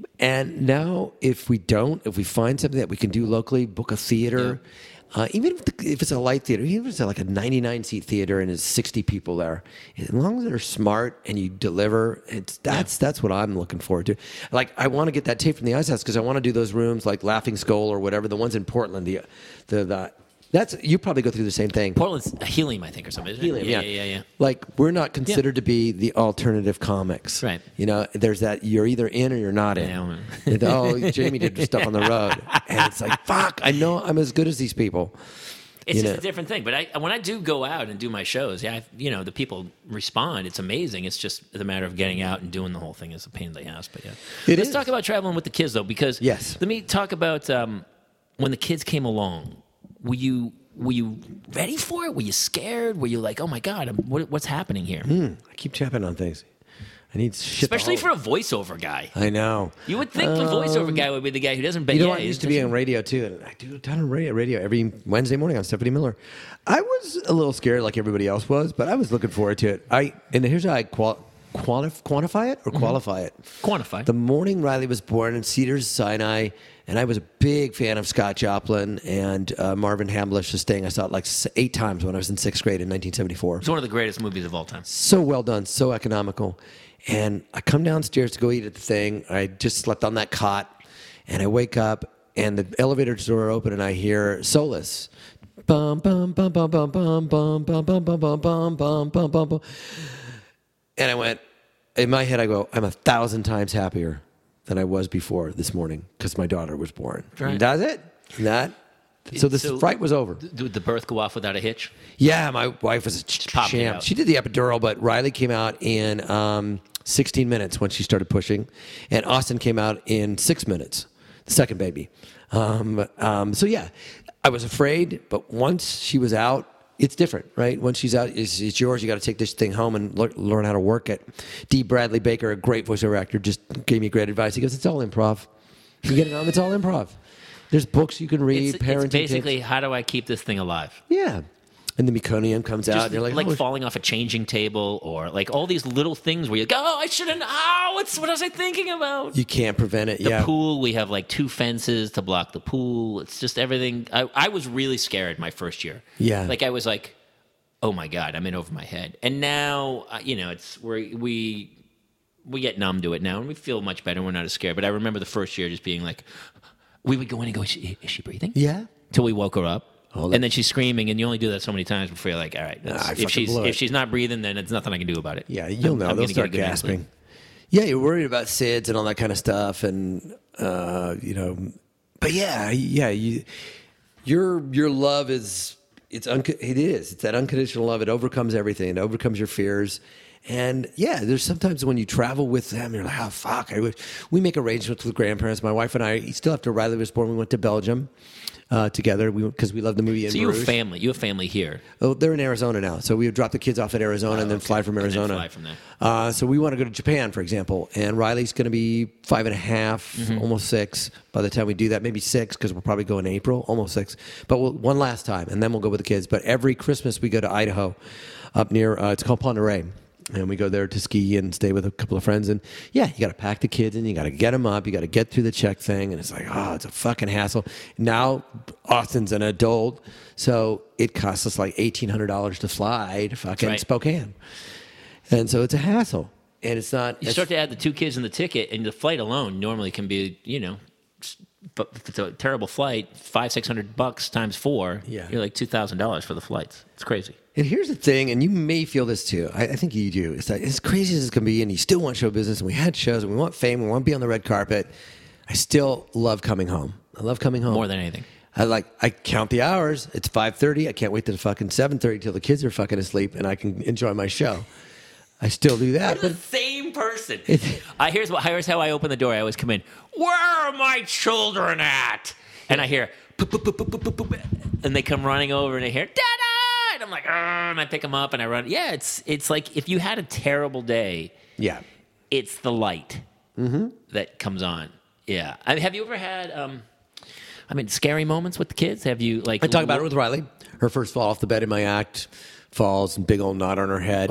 And now, if we don't, if we find something that we can do locally, book a theater, uh, even if, the, if it's a light theater, even if it's like a ninety-nine seat theater and there's sixty people there, as long as they're smart and you deliver, it's that's that's what I'm looking forward to. Like, I want to get that tape from the Ice House because I want to do those rooms like Laughing Skull or whatever, the ones in Portland. The the, the that's you probably go through the same thing. Portland's Helium, I think, or something. Isn't Helium, it? yeah. yeah, yeah, yeah. Like, we're not considered to be the alternative comics. Right. You know, there's that you're either in or you're not in. Yeah, And, oh, Jamie did stuff on the road. And it's like, fuck, I know I'm as good as these people. It's You just know. a different thing. But I, when I do go out and do my shows, yeah, I, you know, the people respond. It's amazing. It's just the matter of getting out and doing the whole thing is a pain in the ass. But yeah, It let's is. talk about traveling with the kids though, because Yes. let me talk about um, when the kids came along. Were you were you ready for it? Were you scared? Were you like, oh my god, I'm, what, what's happening here? Hmm, I keep tapping on things. I need shit. to Especially hold. for a voiceover guy. I know. You would think the voiceover guy would be the guy who doesn't. But You know yeah, what? I he used to be doesn't- on radio too, and I do a ton of radio, radio every Wednesday morning on Stephanie Miller. I was a little scared, like everybody else was, but I was looking forward to it. I and here's how I qual, quantif, quantify it or qualify it. quantify. The morning Riley was born in Cedars Sinai, and I was a big fan of Scott Joplin and uh, Marvin Hamlish, The Sting. I saw it like s- eight times when I was in sixth grade in nineteen seventy-four. It's one of the greatest movies of all time. So well done, so economical. And I come downstairs to go eat at the thing. I just slept on that cot, and I wake up, and the elevator door open, and I hear Solace. Bum bum bum bum bum bum bum bum bum bum bum bum bum bum bum bum. And I went, in my head, I go, I'm a thousand times happier than I was before this morning because my daughter was born. Right. And that's it. And that. So this So- fright was over. Did the birth go off without a hitch? Yeah, my wife was a ch- popped it champ. out. She did the epidural, but Riley came out in um, sixteen minutes when she started pushing, and Austin came out in six minutes, the second baby. Um, um, so yeah, I was afraid, but once she was out, it's different, right? Once she's out, it's, it's yours. You got to take this thing home and lear- learn how to work it. D. Bradley Baker, a great voiceover actor, just gave me great advice. He goes, "It's all improv. You get it home. It's all improv. There's books you can read, It's, parenting it's basically tips." how do I keep this thing alive? Yeah. And the meconium comes out, Just and you're like, like "Oh, falling off a changing table, or like all these little things where you go, "Oh, I shouldn't. Oh, what's what was I thinking about?" you can't prevent it." The yeah. pool, we have like two fences to block the pool. It's just everything. I, I was really scared my first year. Yeah. like I was like, "Oh my god, I'm in over my head." And now, uh, you know, it's we we we get numb to it now, and we feel much better. We're not as scared. But I remember the first year just being like, we would go in and go, "Is she, is she breathing?" Yeah. Till we woke her up. Oh, that- and then she's screaming, and you only do that so many times before you're like, all right, that's- I fucking if she's blew it. if she's not breathing, then it's nothing I can do about it. Yeah, you'll I'm- know. I'm They'll gonna start get a good gasping. night's Yeah, you're worried about S I D S and all that kind of stuff, and uh, you know, but yeah, yeah, you, your your love is it's unco- it is it's that unconditional love. It overcomes everything. It overcomes your fears. And yeah, there's sometimes when you travel with them, you're like, oh, fuck. I wish. We make arrangements with grandparents. My wife and I, still after Riley was born, we went to Belgium uh, together because we, we love the movie In So you have Bruges. family. You have family here. Oh, they're in Arizona now. So we would drop the kids off at Arizona and then fly from And then Arizona. fly from there. Uh, so we want to go to Japan, for example. And Riley's going to be five and a half, Mm-hmm. almost six by the time we do that. Maybe six because we'll probably go in April, almost six. But we'll, one last time, and then we'll go with the kids. But every Christmas we go to Idaho up near, uh, it's called Pend Oreille. And we go there to ski and stay with a couple of friends. And yeah, you got to pack the kids in, you got to get them up, you got to get through the check thing. And it's like, oh, it's a fucking hassle. Now, Austin's an adult, so it costs us like eighteen hundred dollars to fly to fucking Right. Spokane. And so it's a hassle. And it's not. You it's- start to add the two kids in the ticket, and the flight alone normally can be, you know, s- but if it's a terrible flight, five, six hundred bucks times four. Yeah. You're like two thousand dollars for the flights. It's crazy. And here's the thing, and you may feel this too. I, I think you do. It's like as crazy as it can be, and you still want show business, and we had shows, and we want fame, and we want to be on the red carpet. I still love coming home. I love coming home More than anything. I like. I count the hours. It's five thirty. I can't wait till fucking seven thirty till the kids are fucking asleep, and I can enjoy my show. I still do that, I'm but the same person. It- I here's what here's how I open the door. I always come in. Where are my children at? And I hear, "Poop, poop, poop, poop, poop, poop, poop," and they come running over, and they hear, "Dada!" And I'm like, "Arr," and I pick them up, and I run. Yeah, it's it's like if you had a terrible day, yeah. it's the light that comes on. Yeah. I mean, have you ever had, um, I mean, scary moments with the kids? Have you like? I talk about it with Riley. Her first fall off the bed in my act, falls and big old knot on her head.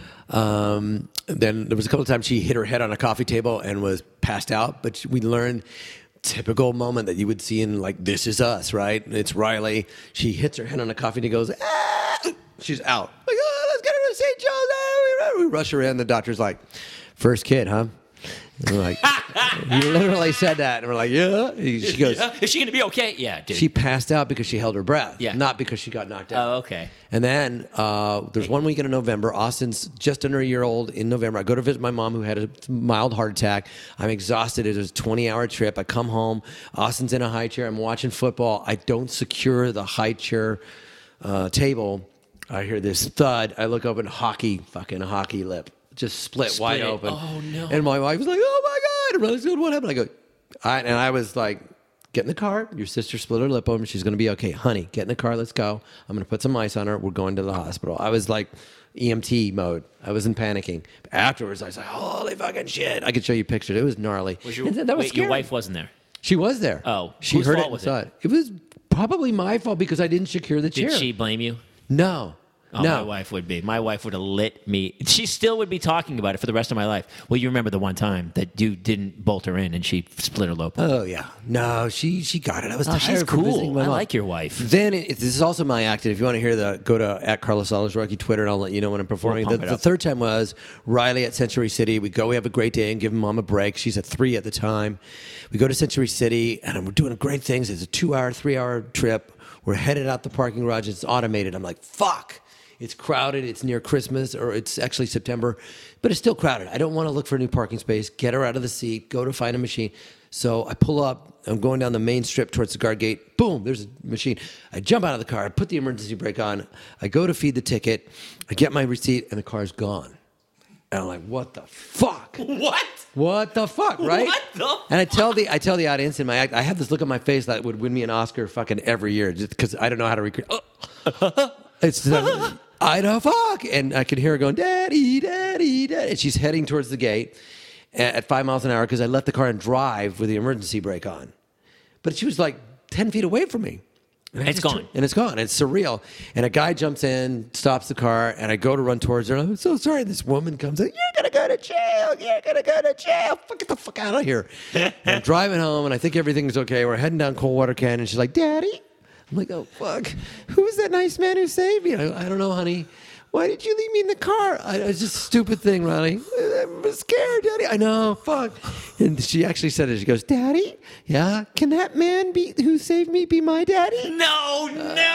Um, then there was a couple of times she hit her head on a coffee table and was passed out. But she- we learned typical moment that you would see in like This Is Us, right? It's Riley. She hits her head on a coffee and goes, ah! She's out. Like, oh, let's get her to Saint Joe's. Ah, we we rush her in. The doctor's like, first kid, huh? And we're like, he literally said that, and we're like, yeah. She goes, Is she going to be okay? Yeah, dude. she passed out because she held her breath, Yeah. not because she got knocked out. Oh, okay. And then uh, there's one weekend in November. Austin's just under a year old in November. I go to visit my mom who had a mild heart attack. I'm exhausted. It was a twenty-hour trip. I come home. Austin's in a high chair. I'm watching football. I don't secure the high chair uh, table. I hear this thud. I look up and hockey, fucking hockey lip. Just split, Split wide it. open. Oh, no. And my wife was like, oh, my God. I'm really good. What happened? I go, I, and I was like, get in the car. Your sister split her lip open. She's going to be okay. Honey, get in the car. Let's go. I'm going to put some ice on her. We're going to the hospital. I was like E M T mode. I wasn't panicking. But afterwards, I was like, holy fucking shit. I could show you pictures. It was gnarly. Was your, And that was wait, your scary. wife wasn't there. She was there. Oh, she whose heard fault it was and saw it? it. It was probably my fault because I didn't secure the chair. Did she blame you? No. Oh, no. my wife would be. My wife would have lit me. She still would be talking about it for the rest of my life. Well, you remember the one time that you didn't bolt her in and she split her lip. Oh yeah, no, she she got it. I was Oh, tired she's from visiting cool. my I mom. like your wife. Then it, this is also my act. And if you want to hear the, go to at Carlos Salas Rocky Twitter, and I'll let you know when I'm performing. We'll the, pump it the up. third time was Riley at Century City. We go, we have a great day, and give mom a break. She's at three at the time. We go to Century City, and we're doing great things. It's a two-hour, three-hour trip. We're headed out the parking garage. It's automated. I'm like, fuck. It's crowded. It's near Christmas, or it's actually September, but it's still crowded. I don't want to look for a new parking space, get her out of the seat, go to find a machine. So I pull up. I'm going down the main strip towards the guard gate. Boom, there's a machine. I jump out of the car. I put the emergency brake on. I go to feed the ticket. I get my receipt, and the car's gone. And I'm like, what the fuck? What? What the fuck, right? What the And I tell the I tell the audience in my act, I have this look on my face that would win me an Oscar fucking every year, just because I don't know how to recreate. Oh. It's like, I don't fuck, and I can hear her going, "Daddy, Daddy, Daddy," and she's heading towards the gate at five miles an hour because I left the car and drive with the emergency brake on. But she was like ten feet away from me. And I It's just- gone. And it's gone. It's surreal. And a guy jumps in, stops the car, and I go to run towards her. And I'm so sorry. This woman comes in. You're going to go to jail. You're going to go to jail. Fuck, get the fuck out of here. And I'm driving home, and I think everything's okay. We're heading down Coldwater Canyon. She's like, Daddy? I'm like, oh, fuck. Who's that nice man who saved me? I, I don't know, honey. Why did you leave me in the car? I, it was just a stupid thing, Riley. I'm scared, Daddy. I know, fuck. And she actually said it. She goes, Daddy, yeah, can that man be who saved me be my daddy? No,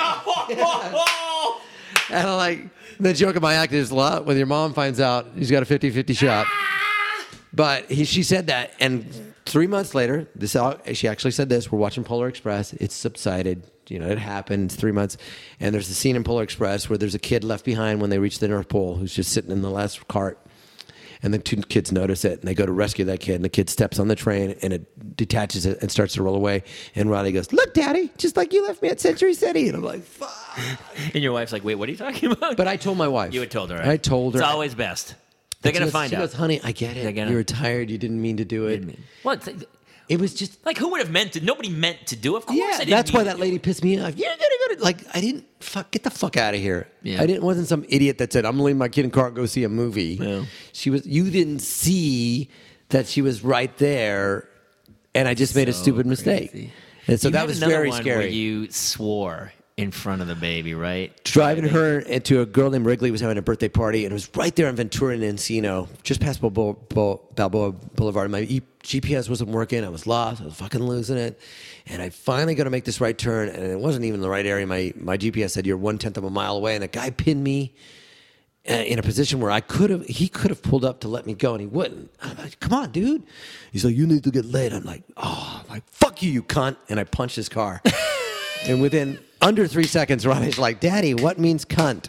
no. And I'm like, the joke of my act is a lot when your mom finds out he's got a fifty-fifty shot. But he, she said that, and three months later, this she actually said this. We're watching Polar Express. It's subsided. You know, it happened. It's three months, and there's a scene in Polar Express where there's a kid left behind when they reach the North Pole who's just sitting in the last cart, and the two kids notice it, and they go to rescue that kid, and the kid steps on the train, and it detaches it and starts to roll away, and Riley goes, "Look, Daddy, just like you left me at Century City," and I'm like, "Fuck." And your wife's like, wait, what are you talking about? But I told my wife. You had told her, right? I told her. It's always best. They're She going to goes- find she out. goes, honey, I get They're it. gonna- You were tired. You didn't mean to do it. What? It was just Like, who would have meant to? Nobody meant to do it. Of course, I yeah. didn't That's why mean that to do lady it. pissed me off. You're gonna go to like I didn't fuck get the fuck out of here. Yeah. I didn't wasn't some idiot that said I'm gonna leave my kid in the car and go see a movie. Yeah. She was. You didn't see that she was right there, and I just made a So stupid mistake. crazy. And so You that had was another very one scary. Where you swore in front of the baby, right? Driving her into a girl named Wrigley was having a birthday party, and it was right there on Ventura and Encino, just past Balboa, Balboa Boulevard. My e- G P S wasn't working. I was lost. I was fucking losing it. And I finally got to make this right turn, and it wasn't even the right area. My my G P S said you're one tenth of a mile away, and a guy pinned me uh, in a position where I could have. He could have pulled up to let me go, and he wouldn't. I'm like, come on, dude. He's like, you need to get laid. I'm like, oh, I'm like fuck you, you cunt, and I punched his car. And within under three seconds, Ronnie's like, Daddy, what means cunt?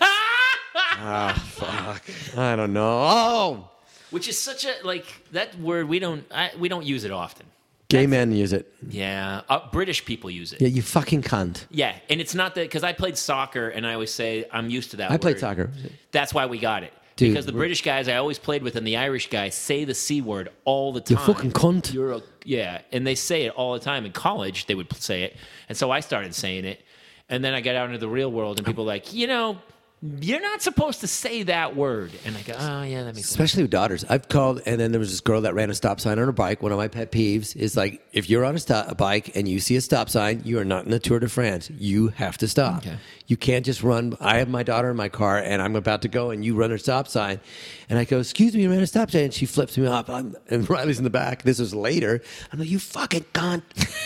Ah, fuck. I don't know. Oh, Which is such a like that word we don't I, we don't use it often. gay men use it. Yeah, uh, British people use it. Yeah, you fucking cunt. Yeah, and it's not that because I played soccer and I always say I'm used to that. I played word. soccer. That's why we got it. Dude, because the British guys I always played with and the Irish guys say the C word all the You time. fucking cunt. You're a, yeah, and they say it all the time. In college, they would say it. And so I started saying it. And then I got out into the real world and people were like, you know, you're not supposed to say that word. And I go, oh, yeah, that makes sense. Especially with daughters. I've called, and then there was this girl that ran a stop sign on her bike. One of my pet peeves is like, if you're on a, stop, a bike and you see a stop sign, you are not in the Tour de France. You have to stop. Okay. You can't just run. I have my daughter in my car, and I'm about to go, and you run a stop sign. And I go, excuse me, you ran a stop sign. And she flips me off. I'm, and Riley's in the back. This was later. I'm like, you fucking cunt.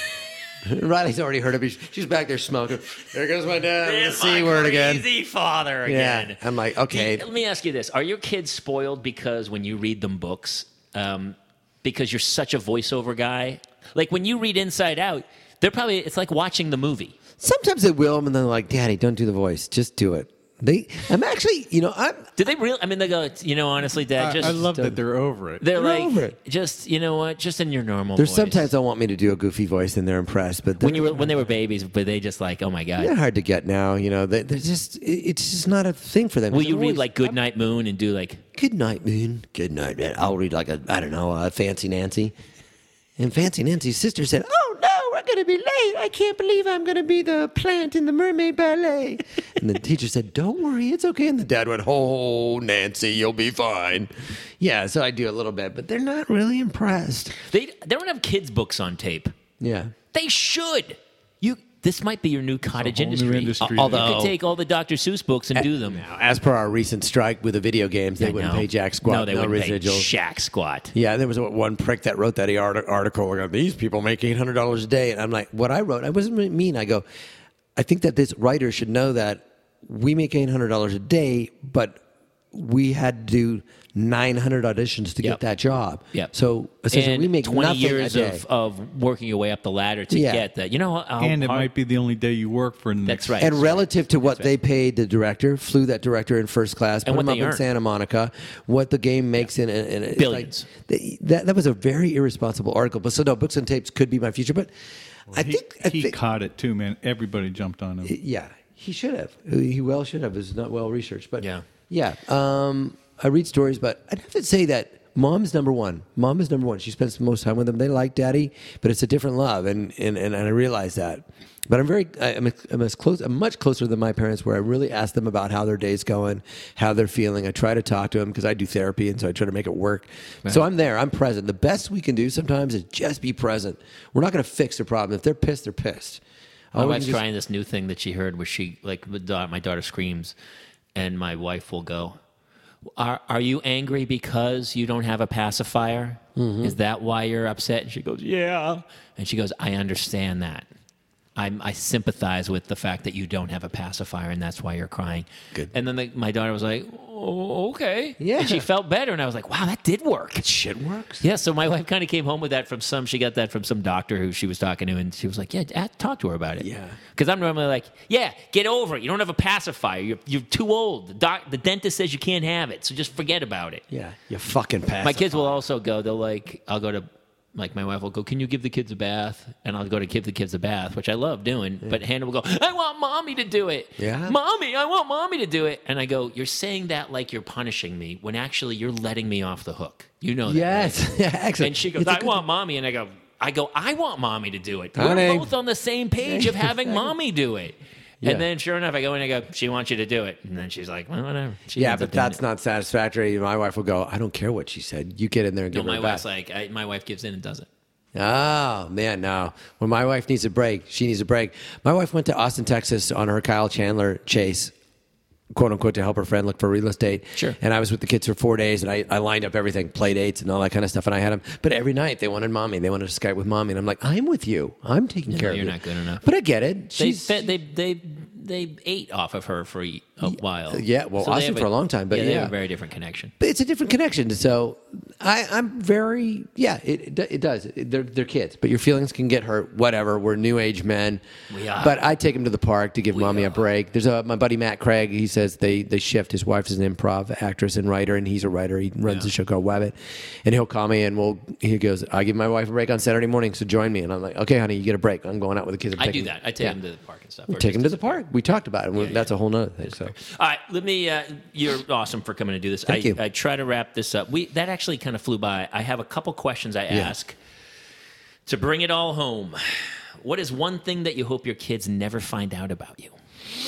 Riley's already heard of me. She's back there smoking. There goes my dad. with the There's C my word again. crazy father Yeah. again. I'm like, okay. Do you- let me ask you this: are your kids spoiled because when you read them books, um, because you're such a voiceover guy? Like when you read Inside Out, they're probably it's like watching the movie. Sometimes they will, and then they're like, Daddy, don't do the voice. Just do it. They, I'm actually, you know, I'm. Do they really? I mean, they go, you know, honestly, Dad, I, just I love that they're over it. they're, they're like, over it. just you know what, just in your normal. There's voice. sometimes they'll want me to do a goofy voice, and they're impressed. But when you were when they were babies, but they just like, oh my god. they're hard to get now. You know, they, they're just. it- It's just not a thing for them. Will They're you read always like Good Night Moon and do like? Good night, moon. Good night, man. I'll read like a, I don't know, a Fancy Nancy. And Fancy Nancy's sister said, "Oh no, we're going to be late. I can't believe I'm going to be the plant in the mermaid ballet." And the teacher said, "Don't worry, it's okay." And the dad went, "Oh, Nancy, you'll be fine." Yeah, so I do a little bit, but they're not really impressed. They they don't have kids books on tape. Yeah. They should. You. This might be your new cottage whole new industry. industry Al- there. you could take all the Doctor Seuss books and do them. Now, as per our recent strike with the video games, they I wouldn't know. pay jack squat, No, they no wouldn't residuals. pay jack squat. Yeah, there was one prick that wrote that art- article. Like, these people make eight hundred dollars a day. And I'm like, what I wrote, I wasn't mean. I go, I think that this writer should know that we make eight hundred dollars a day, but we had to do nine hundred auditions to Yep. get that job. Yep. So essentially, and we make twenty nothing years a day. of, of working your way up the ladder to Yeah. get that. You know how and it hard- might be the only day you work for the That's next right. and That's relative to what That's they right. paid the director, flew that director in first class, put what him up they in earn. Santa Monica, what the game makes in, in, in it's Billions. Like, th- that that was a very irresponsible article. But so no, books and tapes could be my future. But I he, think I he think caught it too, man. Everybody jumped on him. yeah, he should have. He well should have. It's not well researched, but Yeah. yeah. Um, I read stories, but I'd have to say that mom's number one. Mom is number one. She spends the most time with them. They like daddy, but it's a different love, and and, and I realize that. But I'm very, I'm, I'm as close, I'm much closer than my parents, where I really ask them about how their day's going, how they're feeling. I try to talk to them because I do therapy, and so I try to make it work. So I'm there. I'm present. The best we can do sometimes is just be present. We're not going to fix the problem. If they're pissed, they're pissed. My All we wife's can just- trying this new thing that she heard where she, like, my da- my daughter screams, and my wife will go, Are, are you angry because you don't have a pacifier? Mm-hmm. Is that why you're upset? And she goes, yeah. And she goes, I understand that. I'm, I sympathize with the fact that you don't have a pacifier, and that's why you're crying. Good. And then the, my daughter was like, oh, okay. Yeah. And she felt better, and I was like, wow, that did work. shit works. Yeah, so my wife kind of came home with that from some. She got that from some doctor who she was talking to, and she was like, "Yeah, a- talk to her about it." Yeah. because I'm normally like, "Yeah, get over it. You don't have a pacifier. You're you're too old. The doc, the dentist says you can't have it, so just forget about it." Yeah, you fucking pass. My kids will also go. They'll like, I'll go to. Like my wife will go, can you give the kids a bath? And I'll go to give the kids a bath, which I love doing. But Hannah will go, I want mommy to do it. Yeah. Mommy, I want mommy to do it. And I go, you're saying that like you're punishing me when actually you're letting me off the hook. You know that. Yes, right? yeah, excellent. And she goes, It's a I good- want mommy. And I go, I go, I want mommy to do it. Honey. We're both on the same page of having mommy do it. Yeah. And then, sure enough, I go in and I go, she wants you to do it. And then she's like, well, whatever. She Yeah, ends but up doing that's it. not satisfactory. My wife will go, I don't care what she said. You get in there and No, give her my a back. wife's like, I, my wife gives in and does it. Oh, man, no. When my wife needs a break, she needs a break. My wife went to Austin, Texas on her Kyle Chandler chase, quote unquote, to help her friend look for real estate. Sure. And I was with the kids for four days, and I, I lined up everything, play dates and all that kind of stuff, and I had them. But every night they wanted mommy. They wanted to Skype with mommy. And I'm like, I'm with you. I'm taking care of you're you. not good enough. But I get it. They, She's, they, they, they, they ate off of her for a a while. yeah, well, they Austin have for a long time, but yeah. They yeah. have a very different connection. But it's a different connection. So I, I'm very, yeah, it, it, it does. They're, they're kids, but your feelings can get hurt, whatever. We're new age men. We are. But I take them to the park to give mommy a break. There's a, my buddy Matt Craig, he says they, they shift. His wife is an improv actress and writer, and he's a writer. He runs a show called Wabbit. And he'll call me and we'll, he goes, I give my wife a break on Saturday morning, so join me. And I'm like, okay, honey, you get a break. I'm going out with the kids. I'm I taking- do that. I take yeah. them to the park and stuff. We Or take just them to to the park. We talked about it. yeah, That's yeah. a whole nother thing. So All right, let me. Uh, you're awesome for coming to do this. Thank I, you. I try to wrap this up. We that actually kind of flew by. I have a couple questions I Yeah. ask to bring it all home. What is one thing that you hope your kids never find out about you?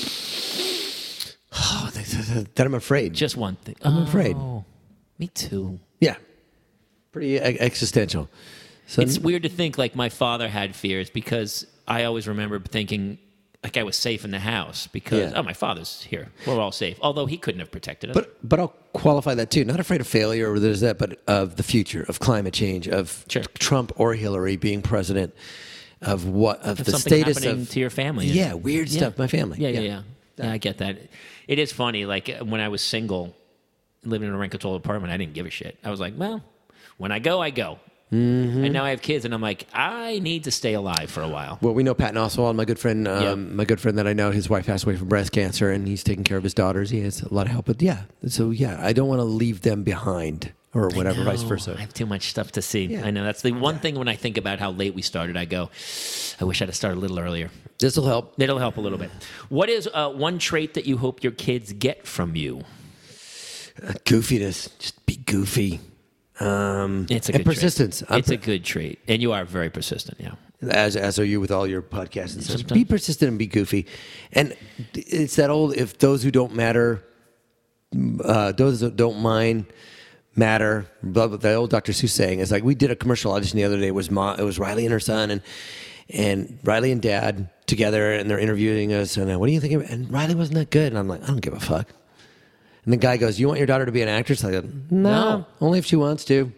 oh, that, that I'm afraid. Just one thing. I'm afraid. Oh, me too. Yeah. Pretty e- existential. So It's weird to think like my father had fears because I always remember thinking like I was safe in the house because Yeah. oh my father's here. We're all safe. Although he couldn't have protected us. But but I'll qualify that too. Not afraid of failure or there's that, but of the future, of climate change, of Sure. Trump or Hillary being president, of what of If the something status happening of to your family. Yeah, weird Yeah. stuff. My family. Yeah, yeah, yeah. Yeah, I get that. It is funny. Like uh, when I was single, living in a rent-controlled apartment, I didn't give a shit. I was like, well, when I go, I go. Mm-hmm. And now I have kids, and I'm like, I need to stay alive for a while. Well, we know Patton Oswald, my good friend. Um, Yeah. My good friend that I know, his wife passed away from breast cancer, and he's taking care of his daughters. He has a lot of help. But yeah, so yeah, I don't want to leave them behind or whatever, vice No, versa. I have too much stuff to see. Yeah. I know that's the one thing when I think about how late we started. I go, I wish I'd have started a little earlier. This will help. It'll help a little bit. What is uh, one trait that you hope your kids get from you? Uh, goofiness, just be goofy. Um, It's a and good trait. persistence. I'm It's per- a good trait, and you are very persistent. Yeah. as as are you with all your podcasts and stuff. Sometimes. Be persistent and be goofy. And it's that old if those who don't matter, uh, those that don't mind matter. Blah, blah, the old Doctor Seuss saying is like we did a commercial audition the other day. It was Ma, it was Riley and her son and and Riley and Dad together, and they're interviewing us. And uh, what do you think? Of, and Riley wasn't that good. And I'm like, I don't give a fuck. And the guy goes, "You want your daughter to be an actress?" I go, "No, No. only if she wants to."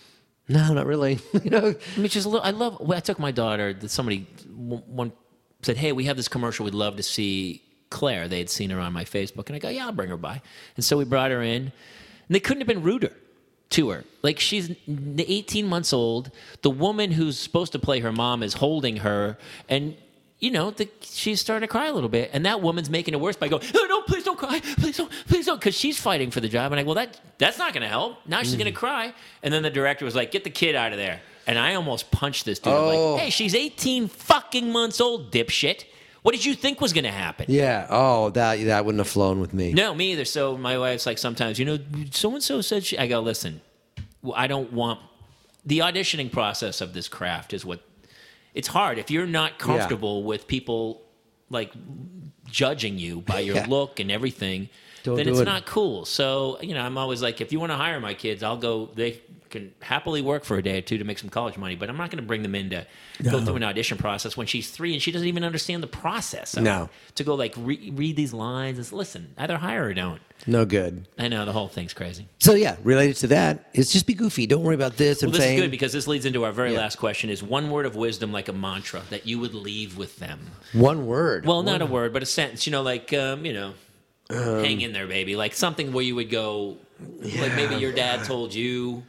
No, not really. you know. Which is a little, I love. Well, I took my daughter. That somebody w- one said, "Hey, we have this commercial. We'd love to see Claire." They had seen her on my Facebook, and I go, "Yeah, I'll bring her by." And so we brought her in, and they couldn't have been ruder to her. Like she's eighteen months old. The woman who's supposed to play her mom is holding her, and you know, the, she's starting to cry a little bit, and that woman's making it worse by going, "Oh, no, please don't cry, please don't, please don't," because she's fighting for the job. And I go, "Well, that that's not going to help. Now she's going to cry." And then the director was like, "Get the kid out of there." And I almost punched this dude. I'm Oh. like, "Hey, she's eighteen fucking months old, dipshit. What did you think was going to happen?" Yeah. Oh, that that wouldn't have flown with me. No, me either. So my wife's like, sometimes, you know, so and so said she. I go, "Listen, I don't want the auditioning process of this craft is what it's hard. If you're not comfortable with people like judging you by your Yeah. look and everything, Don't then do it's it. not cool." So, you know, I'm always like, if you want to hire my kids, I'll go. They can happily work for a day or two to make some college money, but I'm not going to bring them in to go through an audition process when she's three and she doesn't even understand the process. of No. it. To go like re- read these lines and listen, either hire or don't. No good. I know the whole thing's crazy. So yeah, related to that, is just be goofy. Don't worry about this. Well, and this saying, is good because this leads into our very Yeah. last question: is one word of wisdom like a mantra that you would leave with them? one word. Well, not a word, but a sentence. You know, like um, you know, hang in there, baby. Like something where you would go, like maybe your dad told you.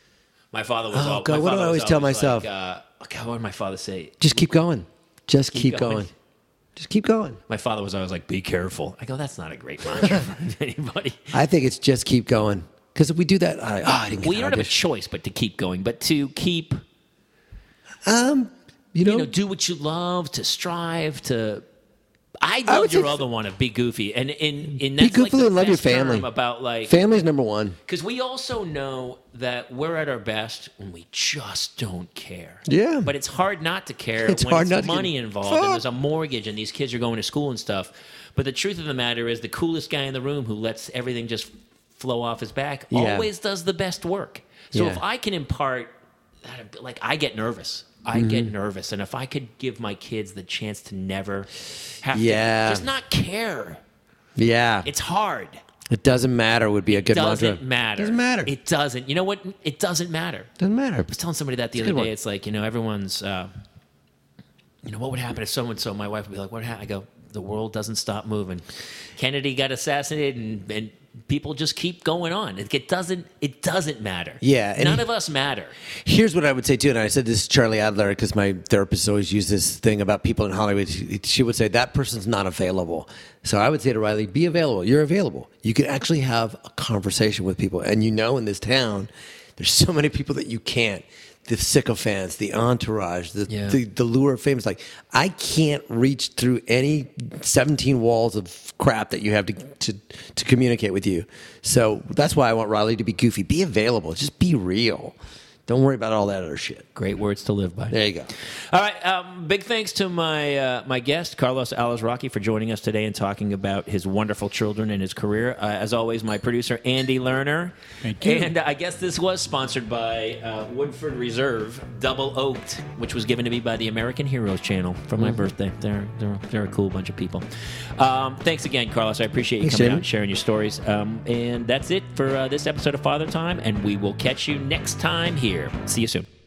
My father was. Oh, all, God, my what do I father was always tell always myself? Like, uh, God, what did my father say? Just keep going. Just keep, going. going. Just keep going. My father was always like, "Be careful." I go, "That's not a great mantra for anybody." I think it's just keep going. Because if we do that, I, oh, I didn't get Well, you that don't have a audition. choice but to keep going, but to keep. Um, you know, You know, do what you love, to strive, to I I love would say Geraldo want to be goofy, and in in Be that's like goofy the and love your best term family. about like Family's number one. because we also know that we're at our best when we just don't care. Yeah. But it's hard not to care It's when hard it's not to money get- involved and there's a mortgage and these kids are going to school and stuff. But the truth of the matter is the coolest guy in the room who lets everything just flow off his back Yeah. always does the best work. So Yeah. if I can impart that, like I get nervous. I Mm-hmm. get nervous. And if I could give my kids the chance to never have Yeah. to just not care, Yeah. it's hard. It doesn't matter would be a good doesn't mantra. matter. Doesn't matter. It doesn't. You know what? It doesn't matter. Doesn't matter. I was telling somebody that the It's a other good day. one. It's like, you know, everyone's, uh, you know, what would happen if so and so, my wife would be like, what happened? I go, the world doesn't stop moving. Kennedy got assassinated and, and people just keep going on. It, it doesn't, it doesn't matter. Yeah, and None he- of us matter. Here's what I would say too, and I said this to Charlie Adler because my therapist always used this thing about people in Hollywood. She, she would say that person's not available. So I would say to Riley, be available. You're available. You can actually have a conversation with people, and you know, in this town, there's so many people that you can't. The sycophants, the entourage, the, Yeah. the the lure of fame. It's like I can't reach through any seventeen walls of crap that you have to, to to communicate with you. So that's why I want Riley to be goofy. Be available. Just be real. Don't worry about all that other shit. Great words to live by. There you go. All right. Um, big thanks to my uh, my guest, Carlos Alazraqui, for joining us today and talking about his wonderful children and his career. Uh, as always, my producer, Andy Lerner. Thank you. And uh, I guess this was sponsored by uh, Woodford Reserve Double Oaked, which was given to me by the American Heroes Channel for my birthday. They're, they're, they're a cool bunch of people. Um, thanks again, Carlos. I appreciate you Thanks, coming Jamie. out and sharing your stories. Um, and that's it for uh, this episode of Father Time, and we will catch you next time here. See you soon.